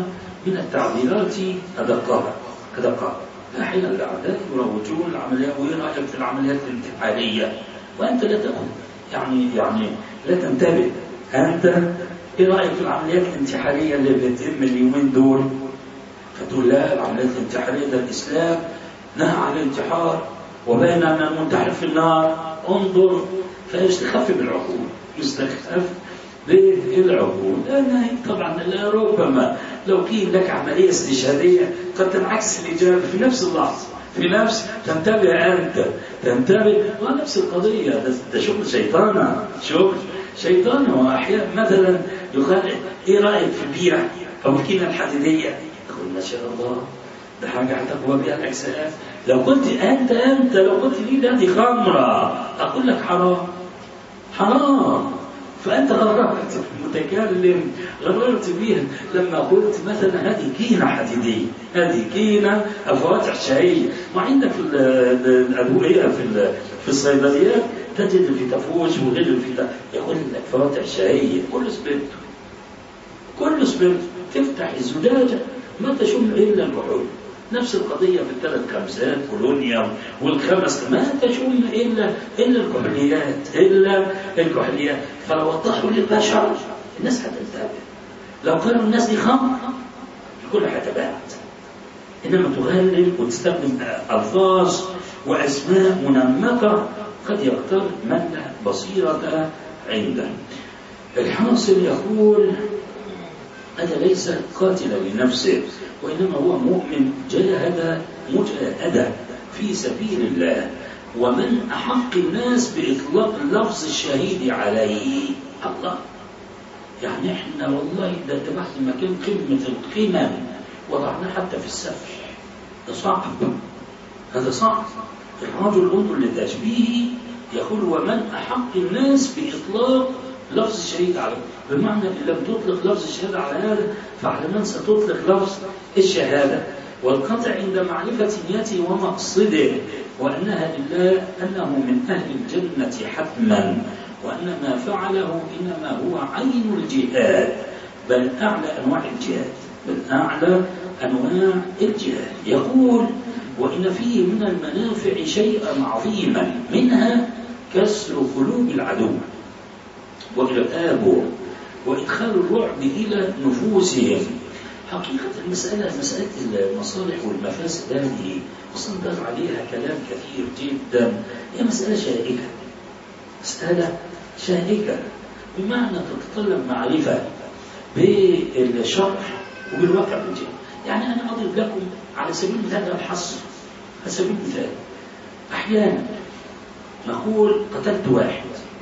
من التعبيرات أدقها أدقها. أحيانا الأعداء يروجون العمليات، وإيه رأيك في العمليات الانتحارية؟ وأنت لا تكون يعني يعني لا تنتبه. أنت إيه رأيك في العمليات الانتحارية اللي بتتم اليومين دول؟ فتقول لا، العمليات الانتحارية ده الإسلام نهى عن الانتحار وبين أن المنتحر في النار. انظر، فيستخف بالعقول، يستخف بالعقول. لأن طبعا لا، ربما لو قيل لك عملية استشهادية قد تنعكس الإجابة في نفس اللحظة، في نفس تنتبه أنت تنتبه ونفس القضية. ده, ده شغل شيطانة، شغل شيطانة. وأحيانا مثلا يقال إيه رأيك في البيرة أو الماكينة الحديدية؟ تقول ما شاء الله، ده حاجة هتقوى بها الأجساد. لو كنت أنت أنت لو قلت لي ده دي خمرة، أقول لك حرام حرام. فأنت غررت المتكلم، غررت بيها لما قلت مثلا هذه كينة حديدية، هذه كينة فواتح شهية. وعندك في الأدوية في في الصيدليات تجد في تفوش وغير في يقول لك فواتح شهية، كل سبيرتو كل سبيرتو تفتح الزجاجة ما تشم إلا الكحول. نفس القضية في الثلاث خمسات كولونيوم والخمس ما تشم إلا إلا الكحوليات إلا الكحوليات. فلو وضحوا للبشر الناس هتنتبه. لو قالوا الناس دي خمر الكل هيتباعد. إنما تغلل وتستخدم ألفاظ وأسماء منمقة قد يغتر من لا بصيرة عنده. الحاصل يقول هذا ليس قاتلا لنفسه، وإنما هو مؤمن جاهد مجاهدة في سبيل الله. ومن أحق الناس بإطلاق اللفظ الشهيد عليه الله. يعني إحنا والله ده بعد ما كان قمة القمم وضعناه حتى في السفر. ده صعب، هذا صعب. الرجل انظر لتشبيهه يقول ومن أحق الناس بإطلاق لفظ الشهيد عليه، بمعنى إن لم تطلق لفظ الشهادة على هذا فعلى من ستطلق لفظ الشهادة. والقطع عند معرفة نيته ومقصده، وأنها لله، أنه من أهل الجنة حتما، وأن ما فعله إنما هو عين الجهاد، بل أعلى أنواع الجهاد بل أعلى أنواع الجهاد. يقول وإن فيه من المنافع شيئا عظيما، منها كسر قلوب العدو وإرهابه وإدخال الرعب إلى نفوسهم. حقيقة المسألة مسألة المصالح والمفاسد هذه وصدر عليها كلام كثير جدا. هي مسألة شائكة، مسألة شائكة بمعنى تتطلب معرفة بالشرح وبالواقع الجديد. يعني أنا أضرب لكم على سبيل المثال الحصر. على سبيل المثال أحيانا نقول قتلت واحد،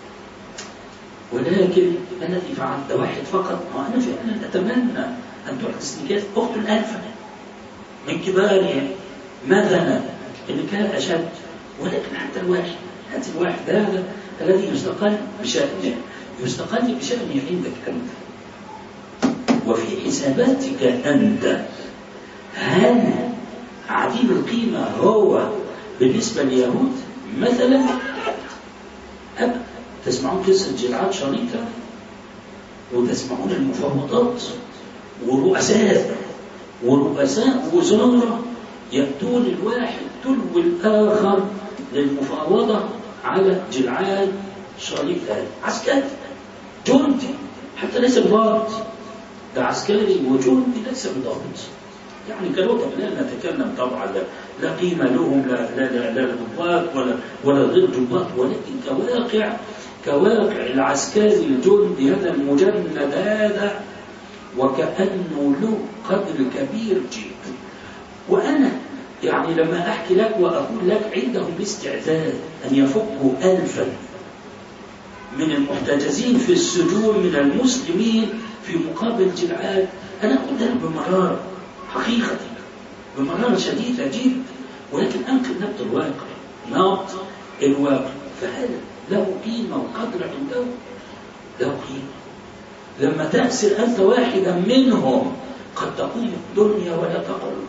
ولكن الذي فعلت واحد فقط، وأنا فعلا أتمنى أن تحدث نكاية أخت الألفة من كبارهم مثلا اللي كان أشد، ولكن حتى الواحد حتى الواحد هذا الذي يستقل بشأنه يستقل بشأنه عندك أنت وفي حساباتك أنت. هل عديم القيمة هو بالنسبة لليهود مثلا؟ أبدا. تسمعون قصة جلعاد شريكة وتسمعون المفاوضات ورؤساء ورؤساء وزارة يأتون الواحد تلو الآخر للمفاوضة على جلعاد شريكة. عسكري جندي حتى ليس بضابط، ده عسكري وجندي ليس بضابط. يعني كلغة لا نتكلم طبعا لا, لا قيمة لهم لا لا لا ضباط ولا ولا غير ضباط، ولكن كواقع كواقع العسكري الجندي هذا المجند هذا وكأنه له قدر كبير جدا. وأنا يعني لما أحكي لك وأقول لك عندهم الاستعداد أن يفكوا ألفا من المحتجزين في السجون من المسلمين في مقابل جلعاد، أنا أقول ذلك بمرارة حقيقة بمرارة شديدة جدا، ولكن أنقل نبض الواقع نبض الواقع. فهذا له قيمة وقدر عنده، له قيمة. لما تأسر أنت واحدا منهم قد تقوم الدنيا ولا تقعد.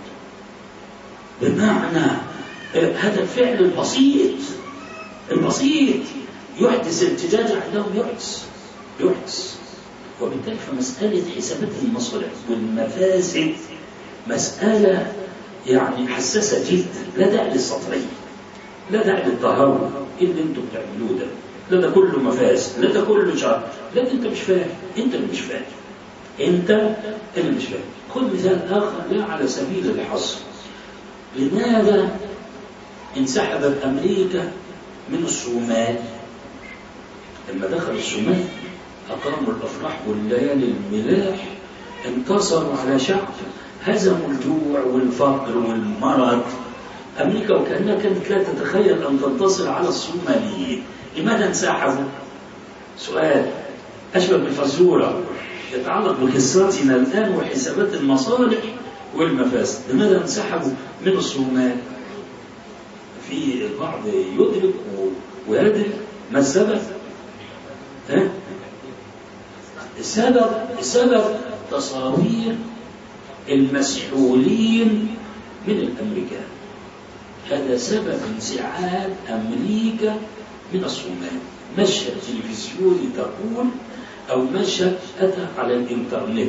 بمعنى هذا الفعل البسيط البسيط يحدث ارتجاج عندهم، يحدث يحدث وبالتالي فمسألة حسابات المصالح والمفاسد مسألة يعني حساسة جدا، لا داعي للسطحية، لا داعي للتهور. إيه اللي أنتم بتعملوه ده؟ لا ده كله مفاسد، لا ده كله شر، لا ده أنت مش فاهم، أنت اللي مش فاهم، أنت اللي مش فاهم. خذ مثال آخر لا على سبيل الحصر. لماذا انسحبت أمريكا من الصومال؟ لما دخل الصومال أقاموا الأفراح والليالي الملاح، انتصروا على شعب، هزموا الجوع والفقر والمرض. أمريكا وكأنها كانت لا تتخيل أن تنتصر على الصوماليين. لماذا انسحبوا؟ سؤال أشبه بالفزورة يتعلق بقصتنا الآن وحسابات المصالح والمفاسد. لماذا انسحبوا من الصومال؟ في البعض يدرك ويدرك ما السبب؟ ها؟ السبب السبب تصاوير المسحولين من الأمريكان. هذا سبب انسحاب أمريكا من الصومال. مشهد تلفزيوني تقول أو مشهد أتى على الإنترنت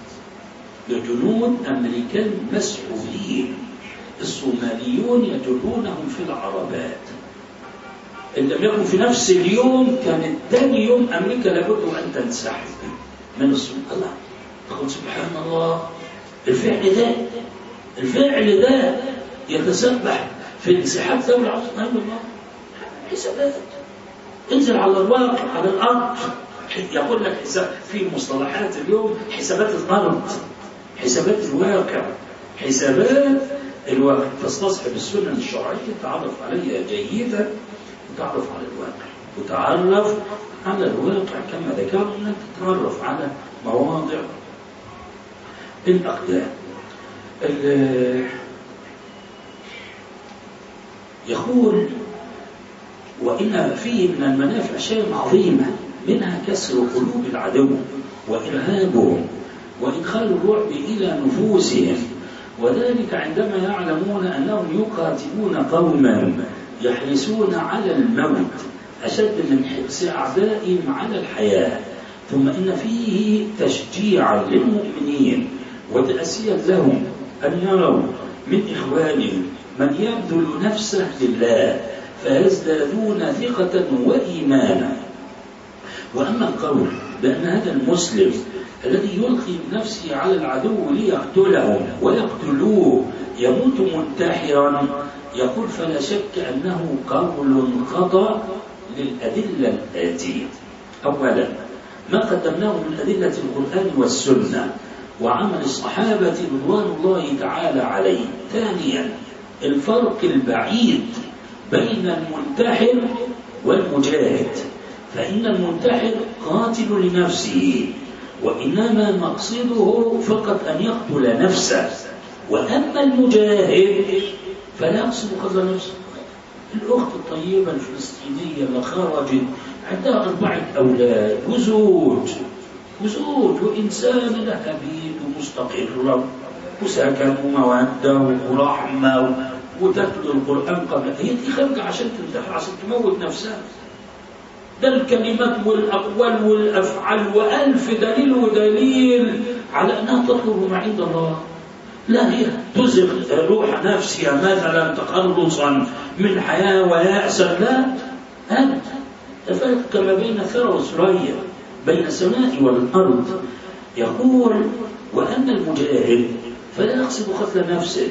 لجنود أمريكان مسحولين، الصوماليون يجرونهم في العربات. إن لم يكن في نفس اليوم كان ثاني يوم أمريكا لابد أن تنسحب من الصومال. الله تقول سبحان الله، الفعل ده الفعل ده يتسبح في انسحاب دولة عظمى الله. حسابات انزل على الواقع على الأرض. يقول لك حساب في مصطلحات اليوم، حسابات الأرض، حسابات الواقع، حسابات الواقع. تستصحب السنن الشرعية، تعرف عليها جيدا، وتعرف على الواقع، وتعرف على الواقع كما ذكرنا، تتعرف على مواضع الأقدام. يقول وإن فيه من المنافع شيء عظيمة، منها كسر قلوب العدو وإرهابهم وإدخال الرعب إلى نفوسهم، وذلك عندما يعلمون أنهم يقاتلون قوما يحرصون على الموت أشد من حرص أعدائهم على الحياة. ثم إن فيه تشجيعا للمؤمنين وتأسيا لهم أن يروا من إخوانهم من يبذل نفسه لله فيزدادون ثقة وإيمانا. وأما القول بأن هذا المسلم الذي يلقي بنفسه على العدو ليقتلهم ويقتلوه يموت منتحرا، يقول فلا شك أنه قول خطأ للأدلة الآتية. أولا ما قدمناه من أدلة القرآن والسنة وعمل الصحابة رضوان الله تعالى عليه. ثانيا الفرق البعيد بين المنتحر والمجاهد، فإن المنتحر قاتل لنفسه وإنما مقصده فقط أن يقتل نفسه، وأما المجاهد فلا يقصد قتل نفسه. الأخت الطيبة الفلسطينية اللي خرجت عندها أربعة أولاد وزوج وزوج وإنسان لها بيت ومستقرة وسكن ومودة ورحمة وتتلو القرآن قبل، هي دي خارجة عشان تنتحر، عشان تموت نفسها. ده الكلمات والأقوال والأفعال وألف دليل ودليل على أنها تطلب ما عند الله. لا هي تزغ روح نفسها مثلا تخلصا من حياة ويأسا، لا أبدا. تفرق كما بين ثرى وثريا، بين السماء والأرض. يقول وأن المجاهد فلا يقصد قتل نفسه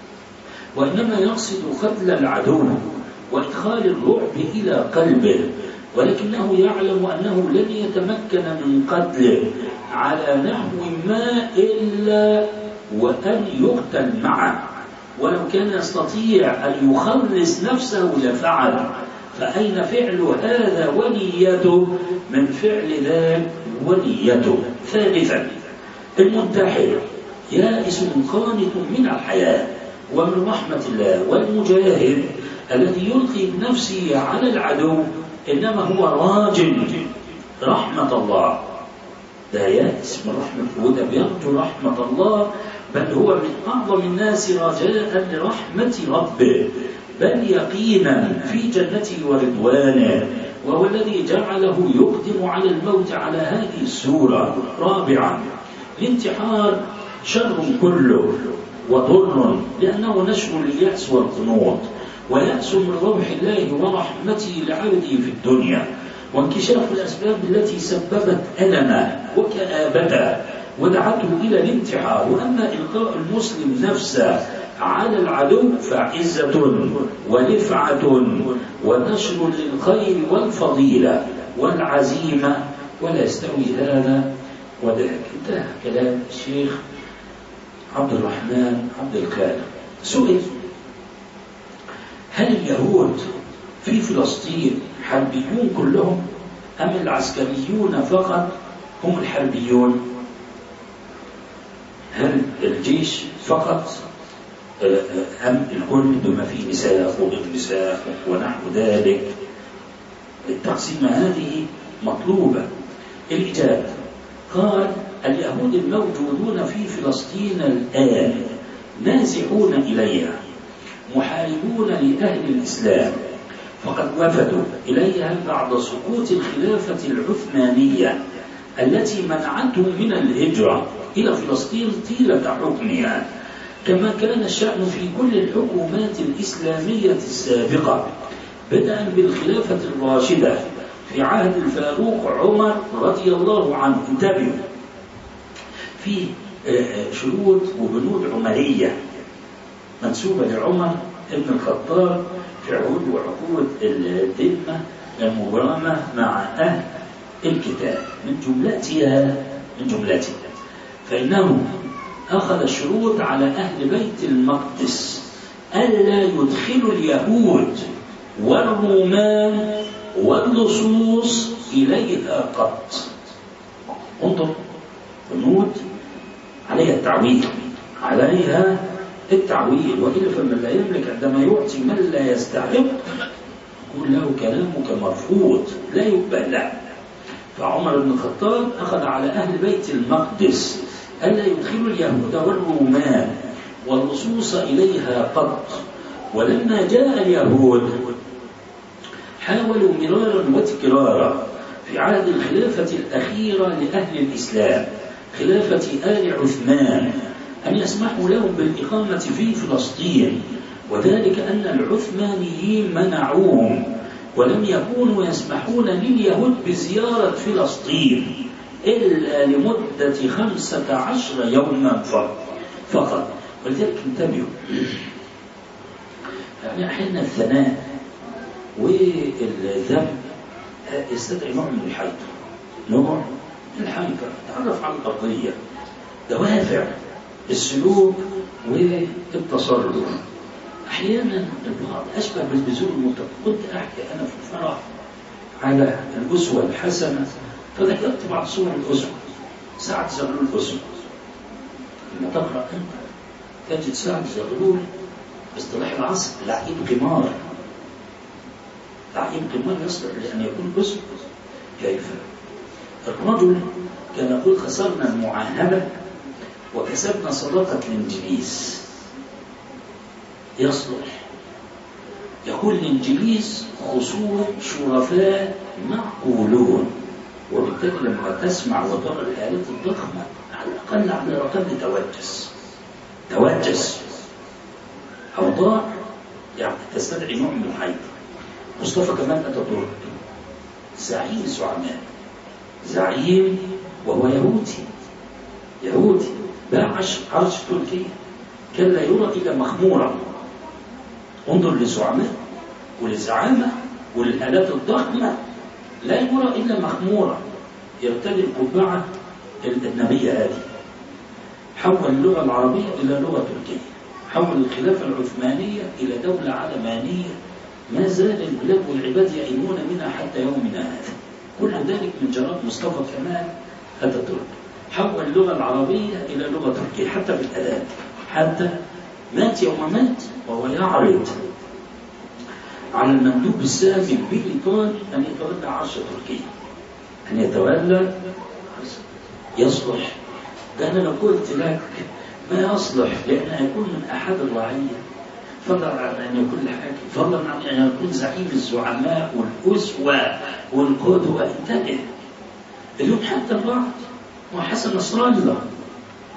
وإنما يقصد قتل العدو وإدخال الرعب إلى قلبه، ولكنه يعلم أنه لن يتمكن من قتله على نحو ما إلا وأن يقتل معه، ولو كان يستطيع أن يخلص نفسه لفعل. فأين فعل هذا ونيته من فعل ذاك ونيته؟ ثالثا المنتحر يائس قانط من الحياة ومن رحمة الله، والمجاهد الذي يلقي بنفسه على العدو إنما هو راج رحمة الله. لا يأس من رحمة وده بيرجو رحمة الله، بل هو من أعظم الناس رجاء لرحمة ربه، بل يقينا في جنته ورضوانه، وهو الذي جعله يقدم على الموت على هذه السورة. رابعا الانتحار شر كله وضر، لأنه نشر لليأس والقنوط، ويأس من روح الله ورحمته لعبده في الدنيا، وانكشاف الأسباب التي سببت ألمه وكآبته ودعته إلى الانتحار. وأما إلقاء المسلم نفسه على العدو فعزة ورفعة ونشر للخير والفضيلة والعزيمة، ولا يستوي هذا وذاك. انتهى كلام الشيخ عبد الرحمن عبد الخالق. سئل: هل اليهود في فلسطين حربيون كلهم أم العسكريون فقط هم الحربيون؟ هل الجيش فقط أم الكل بما فيه نساء وغير نساء ونحو ذلك؟ التقسيمة هذه مطلوبة. الإجابة: قال: اليهود الموجودون في فلسطين الآن نازحون إليها محاربون لأهل الإسلام، فقد وفدوا إليها بعد سقوط الخلافة العثمانية التي منعتهم من الهجرة إلى فلسطين طيلة حكمها، كما كان الشأن في كل الحكومات الإسلامية السابقة، بدءا بالخلافة الراشدة في عهد الفاروق عمر رضي الله عنه. انتبهوا، في شروط وبنود عمرية منسوبة لعمر ابن الخطاب في عهود وعقود الذمة المبرمة مع أهل الكتاب. من جملتها من جملتها فإنه أخذ الشروط على أهل بيت المقدس ألا يدخلوا اليهود والرومان واللصوص إليها قط. انظر، بنود عليها التعويل عليها التعويل وإلا فمن لا يملك عندما يعطي من لا يستحق يقول له كلامك مرفوض لا يقبل له. فعمر بن الخطاب أخذ على أهل بيت المقدس ألا يدخلوا اليهود والرومان واللصوص إليها قط، ولما جاء اليهود حاولوا مرارا وتكرارا في عهد الخلافة الأخيرة لأهل الإسلام خلافة آل عثمان أن يسمحوا لهم بالإقامة في فلسطين، وذلك أن العثمانيين منعوهم ولم يكونوا يسمحون لليهود بزيارة فلسطين إلا لمدة خمسة عشر يوما فقط. ولذلك انتبهوا، يعني أحيانا الثناء والذم يستدعي نوع من الحيطة، نوع من الحيطة، تعرف على القضية، دوافع السلوك والتصرف. أحيانا البعض أشبه بالبذور المتقطعة. كنت أحكي أنا في الفرح على الأسوة الحسنة فذكرت بعض صور الأسوة، سعد زغلول الأسوة. لما تقرأ أنت تجد سعد زغلول باصطلاح العصر لعيب قمار، لعيب قمار يصلح لأن يكون أسوة. كيف؟ الرجل كان يقول خسرنا المعاهدة وكسبنا صداقة الإنجليز. يصلح يقول الإنجليز خصوم شرفاء معقولون، وبالتالي لما تسمع وترى الآلات الضخمة على الأقل على الأقل توجس توجس أوضاع يعني تستدعي نوع من الحيطة. مصطفى كمال أتاتورك زعيم الزعماء، زعيم وهو يهودي يهودي باع عرش تركيا، كان لا يرى إلا مخمورا. انظر للزعماء وللزعامة وللآلات الضخمة، لا يرى إلا مخمورا يرتدي القبعة النبية هذه. حول اللغة العربية إلى لغة تركية، حول الخلافة العثمانية إلى دولة علمانية ما زال البلاد والعباد يئنون منها حتى يومنا هذا. كل ذلك من جراء مصطفى كمال أتاتورك. حول اللغة العربية إلى لغة تركية حتى بالآلات، حتى مات يوم مات وهو يعرض على المندوب السامي بريطاني أن يتولى عرش تركيا، أن يتولى. يصلح؟ ده أنا لو قلت لك ما يصلح لأن يكون من أحد الرعية، فضلا عن أن يكون حاكم، فضلا عن أن يكون زعيم الزعماء والأسوة والقدوة. انتبه، اليوم حتى البعض وحسن نصر الله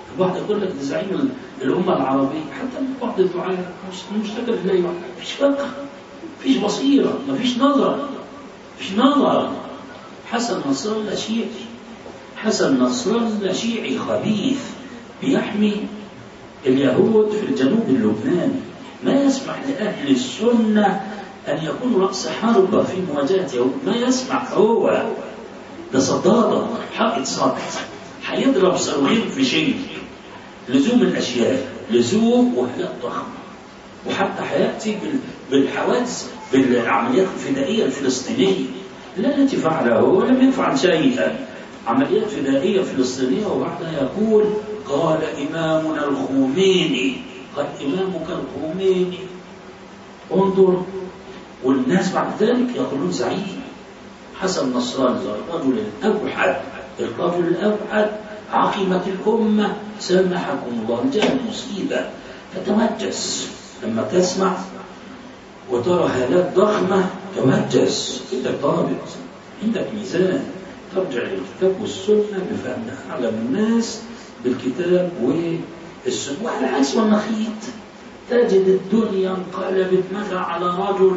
الواحد يقول لك زعيم الأمة العربية، حتى بعض الدعاء مشتكى بالله، مفيش فقه، مفيش بصيرة، مفيش نظر، مفيش نظر. حسن نصر الله شيعي، حسن نصر الله شيعي خبيث بيحمي اليهود في الجنوب اللبناني، ما يسمح لأهل السنة أن يكون رأس حربة في مواجهة يهود، ما يسمح. هو ده صدادة حائط صد، هيضرب صاروخين في شيء. لزوم الأشياء، لزوم وحياة ضخمة، وحتى هيأتي بالحوادث بالعمليات الفدائية الفلسطينية التي فعلها هو لم يفعل شيئا. عمليات فدائية فلسطينية وبعدها يقول قال إمامنا الخميني، قال إمامك الخميني، انظر. والناس بعد ذلك يقولون زعيم حسن نصر الله الرجل الأوحد، الرجل الأوحد، عقمت الأمة سامحكم الله، جاء المصيبة فتمجس. لما تسمع وترى هالات ضخمة تمجس، عندك ضابط، عندك ميزان، ترجع للكتاب والسنة بفهم أعلم الناس بالكتاب والسنة. وعلى عكس والنخيط تجد الدنيا انقلبت متى على رجل.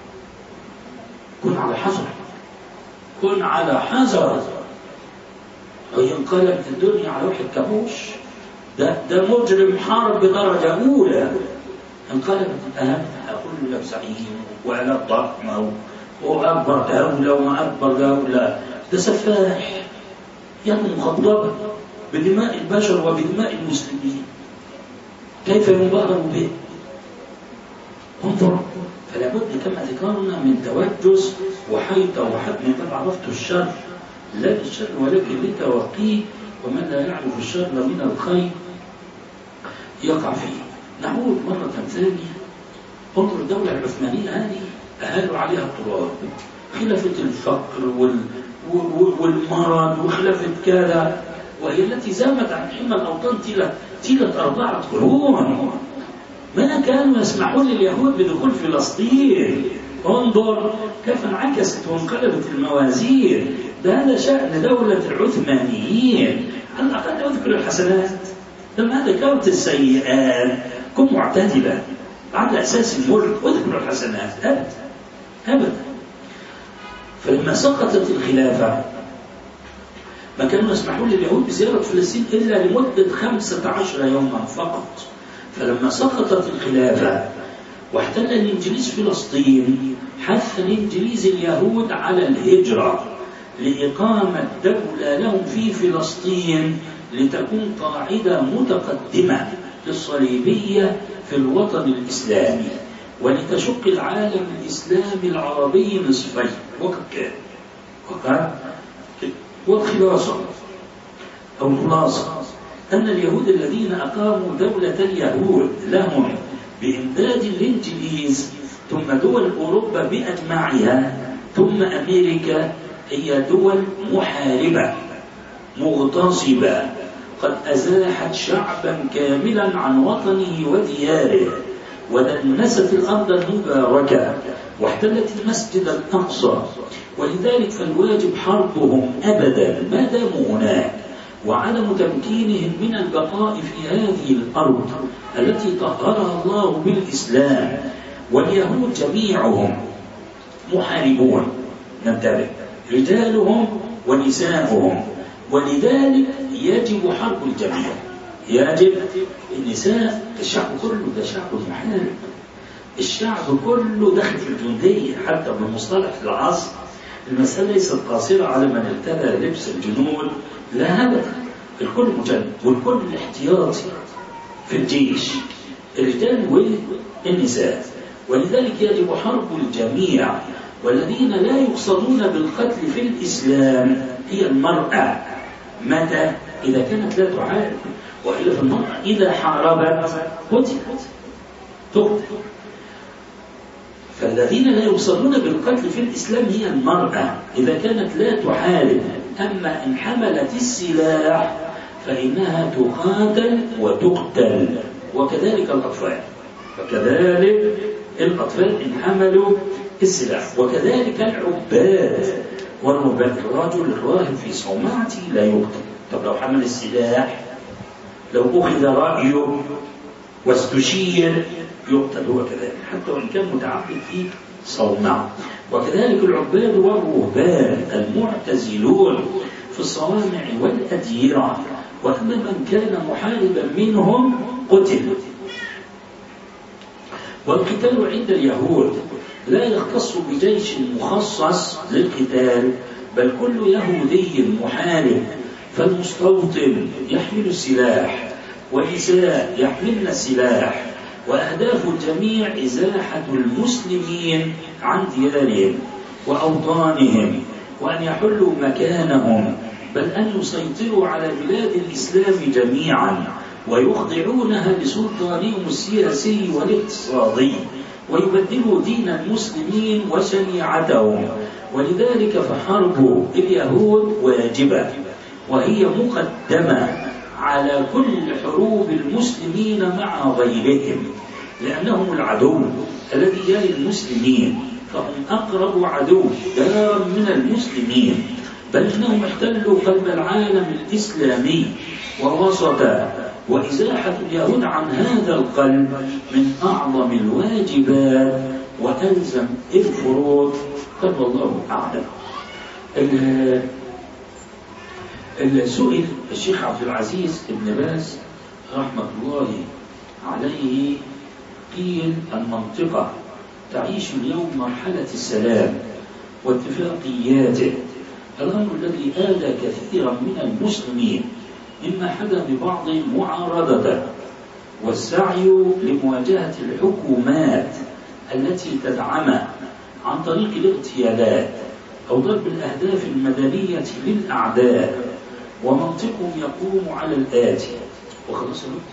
كن على حذر، كن على حذر. هي انقلبت الدنيا على واحد كابوش، ده ده مجرم حرب بدرجة أولى. انقلبت الأهم أقول لك زعيم وعلى ضخمة وأكبر دولة وما أكبر دولة، ده سفاح يد مخضبة بدماء البشر وبدماء المسلمين، كيف ينبهر به؟ انظر. فلا بد كما ذكرنا من توجس وحيطة وحتم. قد عرفت الشر لا للشر ولكن لتوقيه، ومن لا يعرف الشر من الخير يقع فيه. نعود مرة ثانية. انظر الدولة العثمانية هذه أهالوا عليها التراب، خلافة الفقر وال... والمرض وخلافة كذا، وهي التي زامت عن حمى الأوطان طيلة أربعة قرون. ما كانوا يسمحون لليهود بدخول فلسطين. انظر كيف انعكست وانقلبت الموازين. ده هذا شأن دولة العثمانيين. على الأقل اذكر الحسنات، لما ذكرت السيئات كن معتدلا على أساس الملك، اذكر الحسنات. أبدا أبدا. فلما سقطت الخلافة ما كانوا يسمحون لليهود بزيارة فلسطين إلا لمدة خمسة عشر يوما فقط. فلما سقطت الخلافة واحتل الإنجليز فلسطين، حث الإنجليز اليهود على الهجرة لإقامة دولة لهم في فلسطين، لتكون قاعدة متقدمة للصليبية في الوطن الإسلامي، ولتشق العالم الإسلامي العربي نصفين. وقد كان وقد والخلاصة أو الخلاصة أن اليهود الذين أقاموا دولة اليهود لهم بإمداد الإنجليز، ثم دول أوروبا بأجمعها، ثم أمريكا، هي دول محاربة مغتصبة قد أزاحت شعبا كاملا عن وطنه ودياره، ودنست الأرض المباركة، واحتلت المسجد الأقصى. ولذلك فالواجب حربهم أبدا ما داموا هناك، وعدم تمكينهم من البقاء في هذه الأرض التي طهرها الله بالإسلام. واليهود جميعهم محاربون، ننتبه، رجالهم ونساؤهم، ولذلك يجب حرب الجميع. يجب النساء، الشعب كله ده شعب محارب، الشعب كله داخل في الجندية. حتى بمصطلح العصر المسألة ليست قاصرة على من ارتدى لبس الجنود، لا أبدا، الكل مجند والكل احتياطي في الجيش، الرجال والنساء. ولذلك يجب حرب الجميع. والذين لا يقصدون بالقتل في الإسلام هي المرأة. متى؟ إذا كانت لا تعارض، وإلا فالمرأة إذا حاربت قتلت تقتل. فالذين لا يقصدون بالقتل في الإسلام هي المرأة إذا كانت لا تحارب. أما إن حملت السلاح فإنها تقاتل وتقتل، وكذلك الأطفال، وكذلك الأطفال إن حملوا السلاح، وكذلك العباد. والرباد الرجل الراهب في صومعته لا يقتل. طب لو حمل السلاح لو أخذ رأيه واستشير يقتل هو كذلك، حتى وإن كان متعبد في صومعة. وكذلك العباد والرهبان المعتزلون في الصوامع والأديرة، وأما من كان محاربا منهم قتل. والقتال عند اليهود لا يختص بجيش مخصص للقتال، بل كل يهودي محارب، فالمستوطن يحمل السلاح والنساء يحملن السلاح، وأهداف الجميع إزاحة المسلمين عن ديارهم وأوطانهم، وأن يحلوا مكانهم، بل أن يسيطروا على بلاد الإسلام جميعا ويخضعونها لسلطانهم السياسي والاقتصادي، ويبدلوا دين المسلمين وشريعتهم. ولذلك فحرب اليهود واجبة، وهي مقدمة على كل حروب المسلمين مع غيرهم، لأنهم العدو الذي يلي المسلمين، فهم أقرب عدو دار من المسلمين، بل إنهم احتلوا قلب العالم الإسلامي ووسطه، وإزاحة اليهود عن هذا القلب من أعظم الواجبات وألزم الفروض. قال والله أعلم. سئل الشيخ عبد العزيز بن باز رحمة الله عليه، قيل المنطقة تعيش اليوم مرحلة السلام واتفاقياته، الأمر الذي آذى كثيرا من المسلمين مما حدا ببعض معارضته، والسعي لمواجهة الحكومات التي تدعمه عن طريق الاغتيالات أو ضرب الأهداف المدنية للأعداء، ومنطقهم يقوم على الآتي. وخلص الوقت.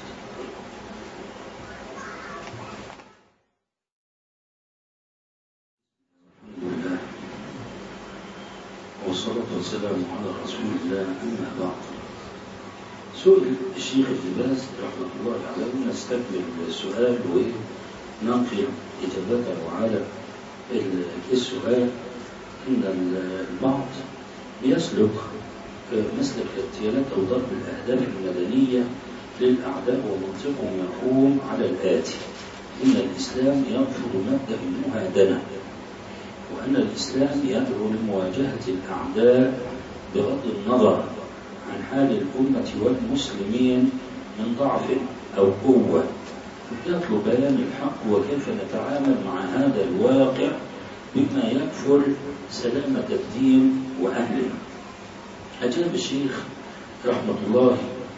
والصلاة والسلام على رسول الله، أما بعد. سئل الشيخ ابن باز رحمه الله عليه، نستكمل السؤال وننقل إجابته على السؤال. إن البعض يسلك مسلك الاغتيالات أو ضرب الأهداف المدنية للأعداء، ومنطقهم يقوم على الآتي: إن الإسلام يرفض مبدأ المهادنة، وأن الإسلام يدعو لمواجهة الأعداء بغض النظر عن حال الأمة والمسلمين من ضعف أو قوة، يطلب بيان الحق وكيف نتعامل مع هذا الواقع بما يكفل سلامة الدين وأهله. أجاب الشيخ رحمة الله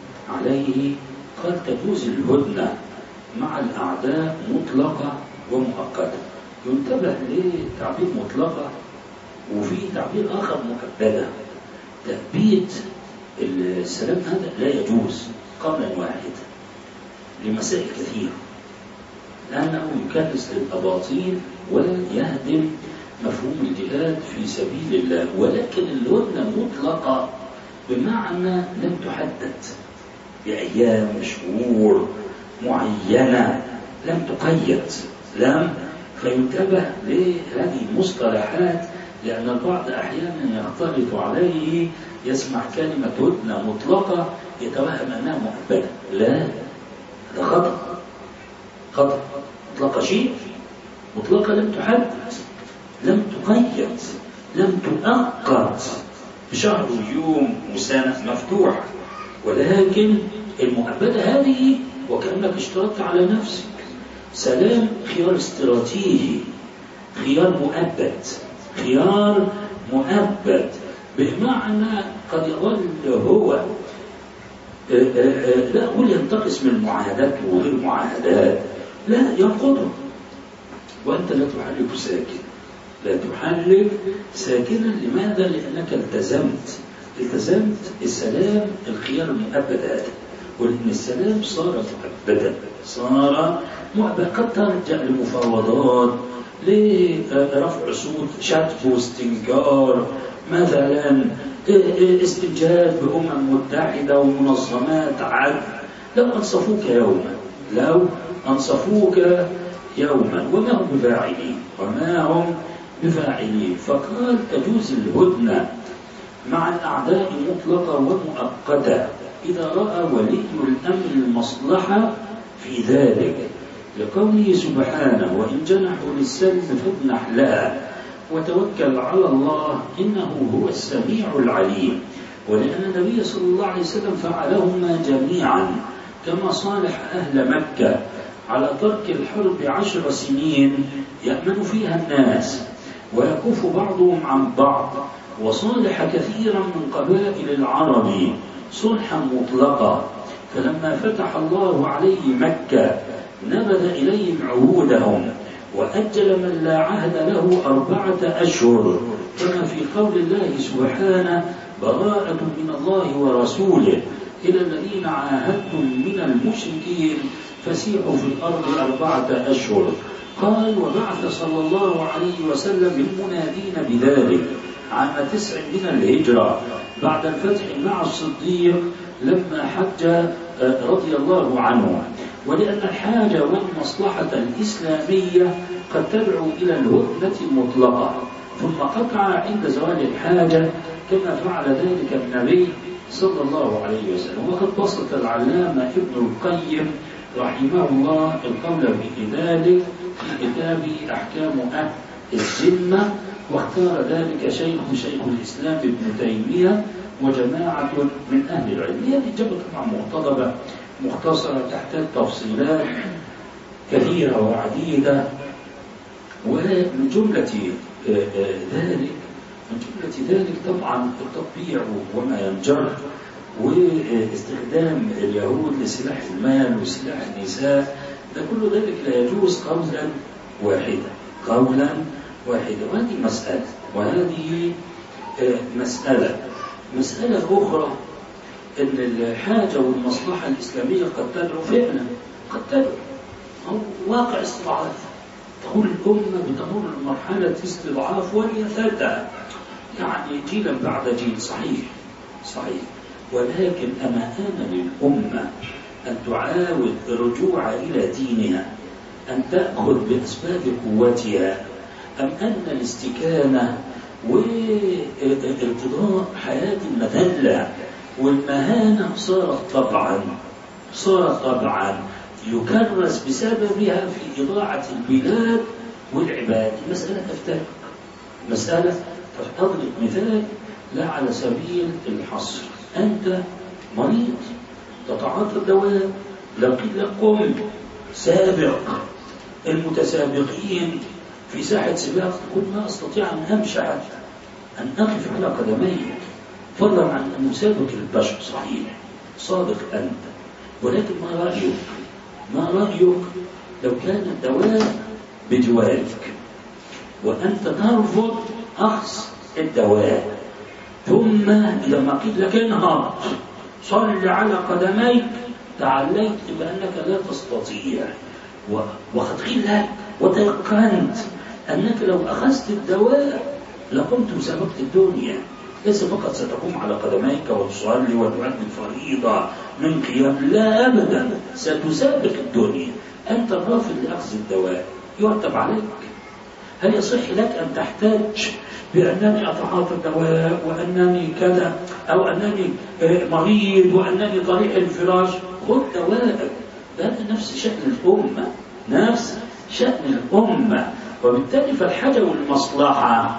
عليه قال: تجوز الهدنة مع الأعداء مطلقة ومؤقتة. ينتبه لتعبير مطلقة وفي تعبير آخر مؤبدة. تثبيت السلام هذا لا يجوز قولا واحدا لمسائل كثيرة، لأنه يكرس للأباطيل ولا يهدم مفهوم الجهاد في سبيل الله. ولكن الهدنة مطلقة بمعنى لم تحدد بأيام شهور معينة، لم تقيد، لم فينتبه لهذه المصطلحات، لأن البعض أحيانا يختلط عليه، يسمع كلمة هدنة مطلقة يتوهم أنها مؤبدة. لا، هذا خطأ خطأ. مطلقة شيء، مطلقة لم تحدد، لم تقيد، لم تؤقت بشهر ويوم وسنة مفتوحة. ولكن المؤبدة هذه وكأنك اشترطت على نفسك. سلام خيار استراتيجي، خيار مؤبد، خيار مؤبد بمعنى قد يظل هو لا أقول ينتقص من المعاهدات وغير معاهدات، لا، ينقضه. وأنت لا تحرك ساكن، لا تحرك ساكنا. لماذا؟ لأنك التزمت التزمت السلام الخيار المؤبد هذا، ولأن السلام صار مؤبدا، صار مؤبد. قد ترجع لمفاوضات لرفع صوت، شتم واستنكار مثلا، استنجاد بأمم متحدة ومنظمات عدل، لو أنصفوك يوما لو أنصفوك يوما وما هم بفاعلين وما هم بفاعلين. فقال: تجوز الهدنة مع الأعداء مطلقة ومؤقتة، إذا رأى ولي الأمر المصلحة في ذلك، لقوله سبحانه وإن جنحوا للسلم فاجنح لها وتوكل على الله إنه هو السميع العليم. ولأن النبي صلى الله عليه وسلم فعلهما جميعا، كما صالح أهل مكة على ترك الحرب عشر سنين يأمن فيها الناس ويكف بعضهم عن بعض، وصالح كثيرا من قبائل العرب صلحا مطلقا. فلما فتح الله عليه مكة نبذ إليهم عهودهم وأجل من لا عهد له أربعة أشهر، كما في قول الله سبحانه براءة من الله ورسوله إلى الذين عاهدتم من المشركين فسيحوا في الأرض أربعة أشهر. قال وبعث صلى الله عليه وسلم المنادين بذلك عام تسع من الهجرة بعد الفتح مع الصديق لما حج رضي الله عنه. ولأن الحاجة والمصلحة الإسلامية قد تدعو إلى الهدنة المطلقة ثم قطع عند زوال الحاجة، كما فعل ذلك النبي صلى الله عليه وسلم. وقد بسط العلامة ابن القيم رحمه الله القول في ذلك في كتاب أحكام أهل الذمة، واختار ذلك شيخ شيخ الإسلام ابن تيمية وجماعة من أهل العلم. هي الإجابة طبعا مقتضبة مختصرة تحتاج تفصيلات كثيرة وعديدة. ومن جملة ذلك من جملة ذلك طبعا التطبيع وما ينجر واستخدام اليهود لسلاح المال وسلاح النساء، ده كل ذلك لا يجوز قولا واحدا قولا واحدا. وهذه مسألة وهذه مسألة مسألة أخرى أن الحاجة والمصلحة الإسلامية قد تدعو فعلا قد تدعو أو واقع استضعاف، تقول الأمة بتمر مرحلة استضعاف وريثتها يعني جيلا بعد جيل، صحيح صحيح، ولكن أما آن للأمة أن تعاود الرجوع إلى دينها، أن تأخذ بأسباب قوتها، أم أن الاستكانة وارتضاء حياة المذلة والمهانة صارت طبعا صارت طبعا يكرس بسببها في إضاعة البلاد والعباد. المسألة تفترق، مسألة تضرب مثال لا على سبيل الحصر. أنت مريض تتعاطى الدواء، لقيل قم سابق المتسابقين في ساحة سباق، تقول ما أستطيع أن أمشي أن أقف على قدمي فضلا عن أن نسابق البشر. صحيح صادق أنت، ولكن ما رأيك ما رأيك لو كان الدواء بجوارك وأنت ترفض أخذ الدواء، ثم إذا ما قيل لك انهض صل على قدميك تعليت بأنك لا تستطيع، وقد قيل لك وتيقنت أنك لو أخذت الدواء لقمت وسبقت الدنيا، ليس فقط ستقوم على قدميك وتصلي وتؤدي الفريضة من قيام، لا أبدا، ستسابق الدنيا. أنت رافض لأخذ الدواء يرتب عليك. هل يصح لك أن تحتاج بأنني أتعاطى الدواء وأنني كذا أو أنني مريض وأنني طريح الفراش؟ خذ دواءك. هذا نفس شأن الأمة، نفس شأن الأمة. وبالتالي فالحاجة والمصلحة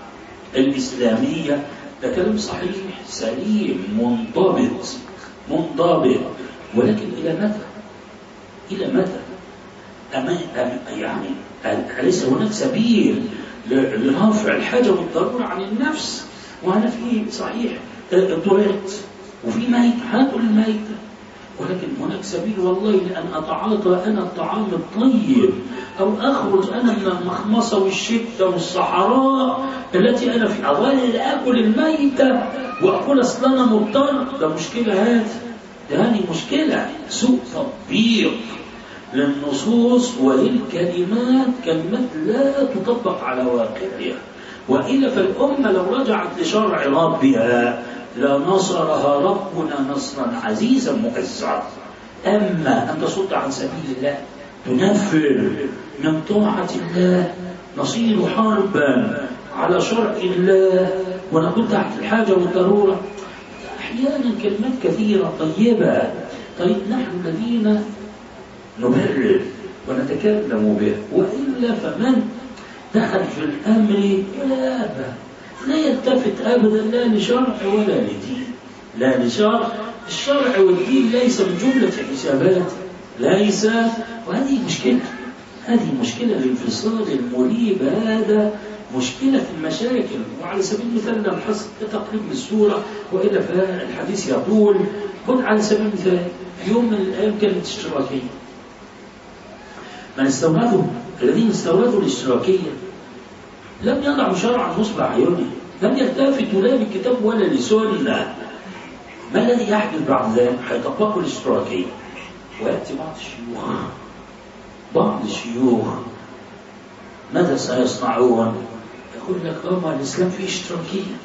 الإسلامية ده كلام صحيح سليم منضبط منضبط، ولكن إلى متى؟ إلى متى؟ أما يعني أليس هناك سبيل لرفع الحاجة والضرورة عن النفس؟ وأنا في صحيح ضررت وفي ميت هاكل الميت، ولكن هناك سبيل والله لأن أتعاطى أنا الطعام الطيب أو أخرج أنا من المخمصة والشدة والصحراء التي أنا في أول أكل الميتة وأقول أصلا أنا مضطر. ده مشكلة، هذا ده هذه مشكلة، سوء تطبيق للنصوص وللكلمات، كلمات لا تطبق على واقعها. وإلا فالأمة لو رجعت لشرع ربها لنصرها ربنا نصرا عزيزا مؤزرا. أما أن تصد عن سبيل الله، تنفر من طاعة الله، نصير حربا على شرع الله ونكون تحت الحاجة والضرورة. أحيانا كلمات كثيرة طيبة. طيب نحن الذين نبرر ونتكلم به، وإلا فمن دخل في الأمر ولا أبا لا يلتفت أبدا لا لشرع ولا لدين. لا لشرع، الشرع والدين ليس من جملة حسابات، ليس. وهذه مشكلة، هذه مشكلة الانفصال المريب، هذا مشكلة في المشاكل. وعلى سبيل المثال لم حصل تقريب السورة وإلا فالحديث يطول. قل على سبيل المثال في يوم من الأيام كانت اشتراكية، من استوردوا الذين استوردوا الاشتراكية لم يضعوا شرعا نصب عيونهم، لم يلتفتوا لا بالكتاب ولا لسنة. ما الذي يحدث بعد ذلك؟ حيطبقوا الاشتراكية ويأتي بعض الشيوخ بعض الشيوخ ماذا سيصنعون؟ يقول لك أما الإسلام فيه اشتراكية،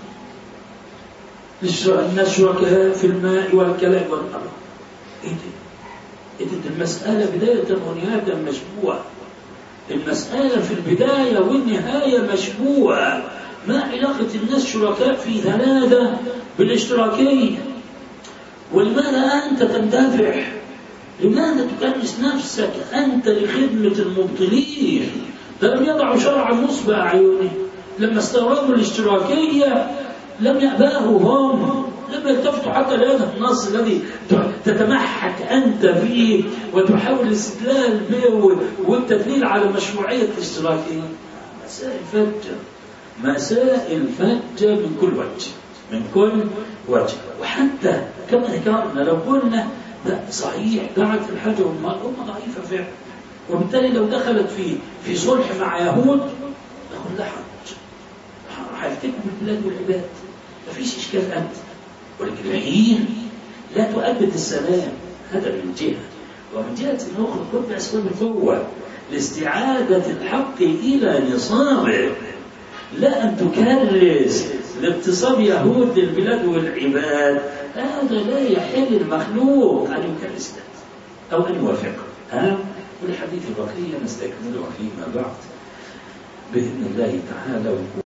الناس شركاء في الماء والكلام والأمر. إيه ده؟ إيه ده؟ المسألة بداية ونهاية مشبوهة، المسألة في البداية والنهاية مشبوهة. ما علاقة الناس شركاء في ثلاثة بالاشتراكية؟ ولماذا أنت تندفع؟ لماذا تكنس نفسك أنت لخدمة المبطلين؟ ده لم يضعوا شرعا نصب أعينهم، لما استوردوا الاشتراكية لم يأباهوا هم، لم يلتفتوا حتى لهذا النص الذي تتمحك أنت فيه وتحاول الاستدلال به والتدليل على مشروعية الاشتراكية. مسائل فجة، مسائل فجة من كل وجه، من كل وجه. وحتى كما ذكرنا لو قلنا ده صحيح دعت في الحج والمال أمة ضعيفة فعلا، وبالتالي لو دخلت في في صلح مع يهود نقول لها حج حيفتكوا بالبلاد والعباد، ما فيش إشكال أنت. ولكن الحين لا تؤبد السلام، هذا من جهة. ومن جهة أخرى خذ بأسباب القوة لاستعادة الحق إلى نصابه، لا أن تكرس لاغتصاب يهود البلاد والعباد. هذا لا يحل المخلوق أن يكرس أو أن يوافقه. ها؟ والحديث البقية نستكمله فيما بعد بإذن الله تعالى.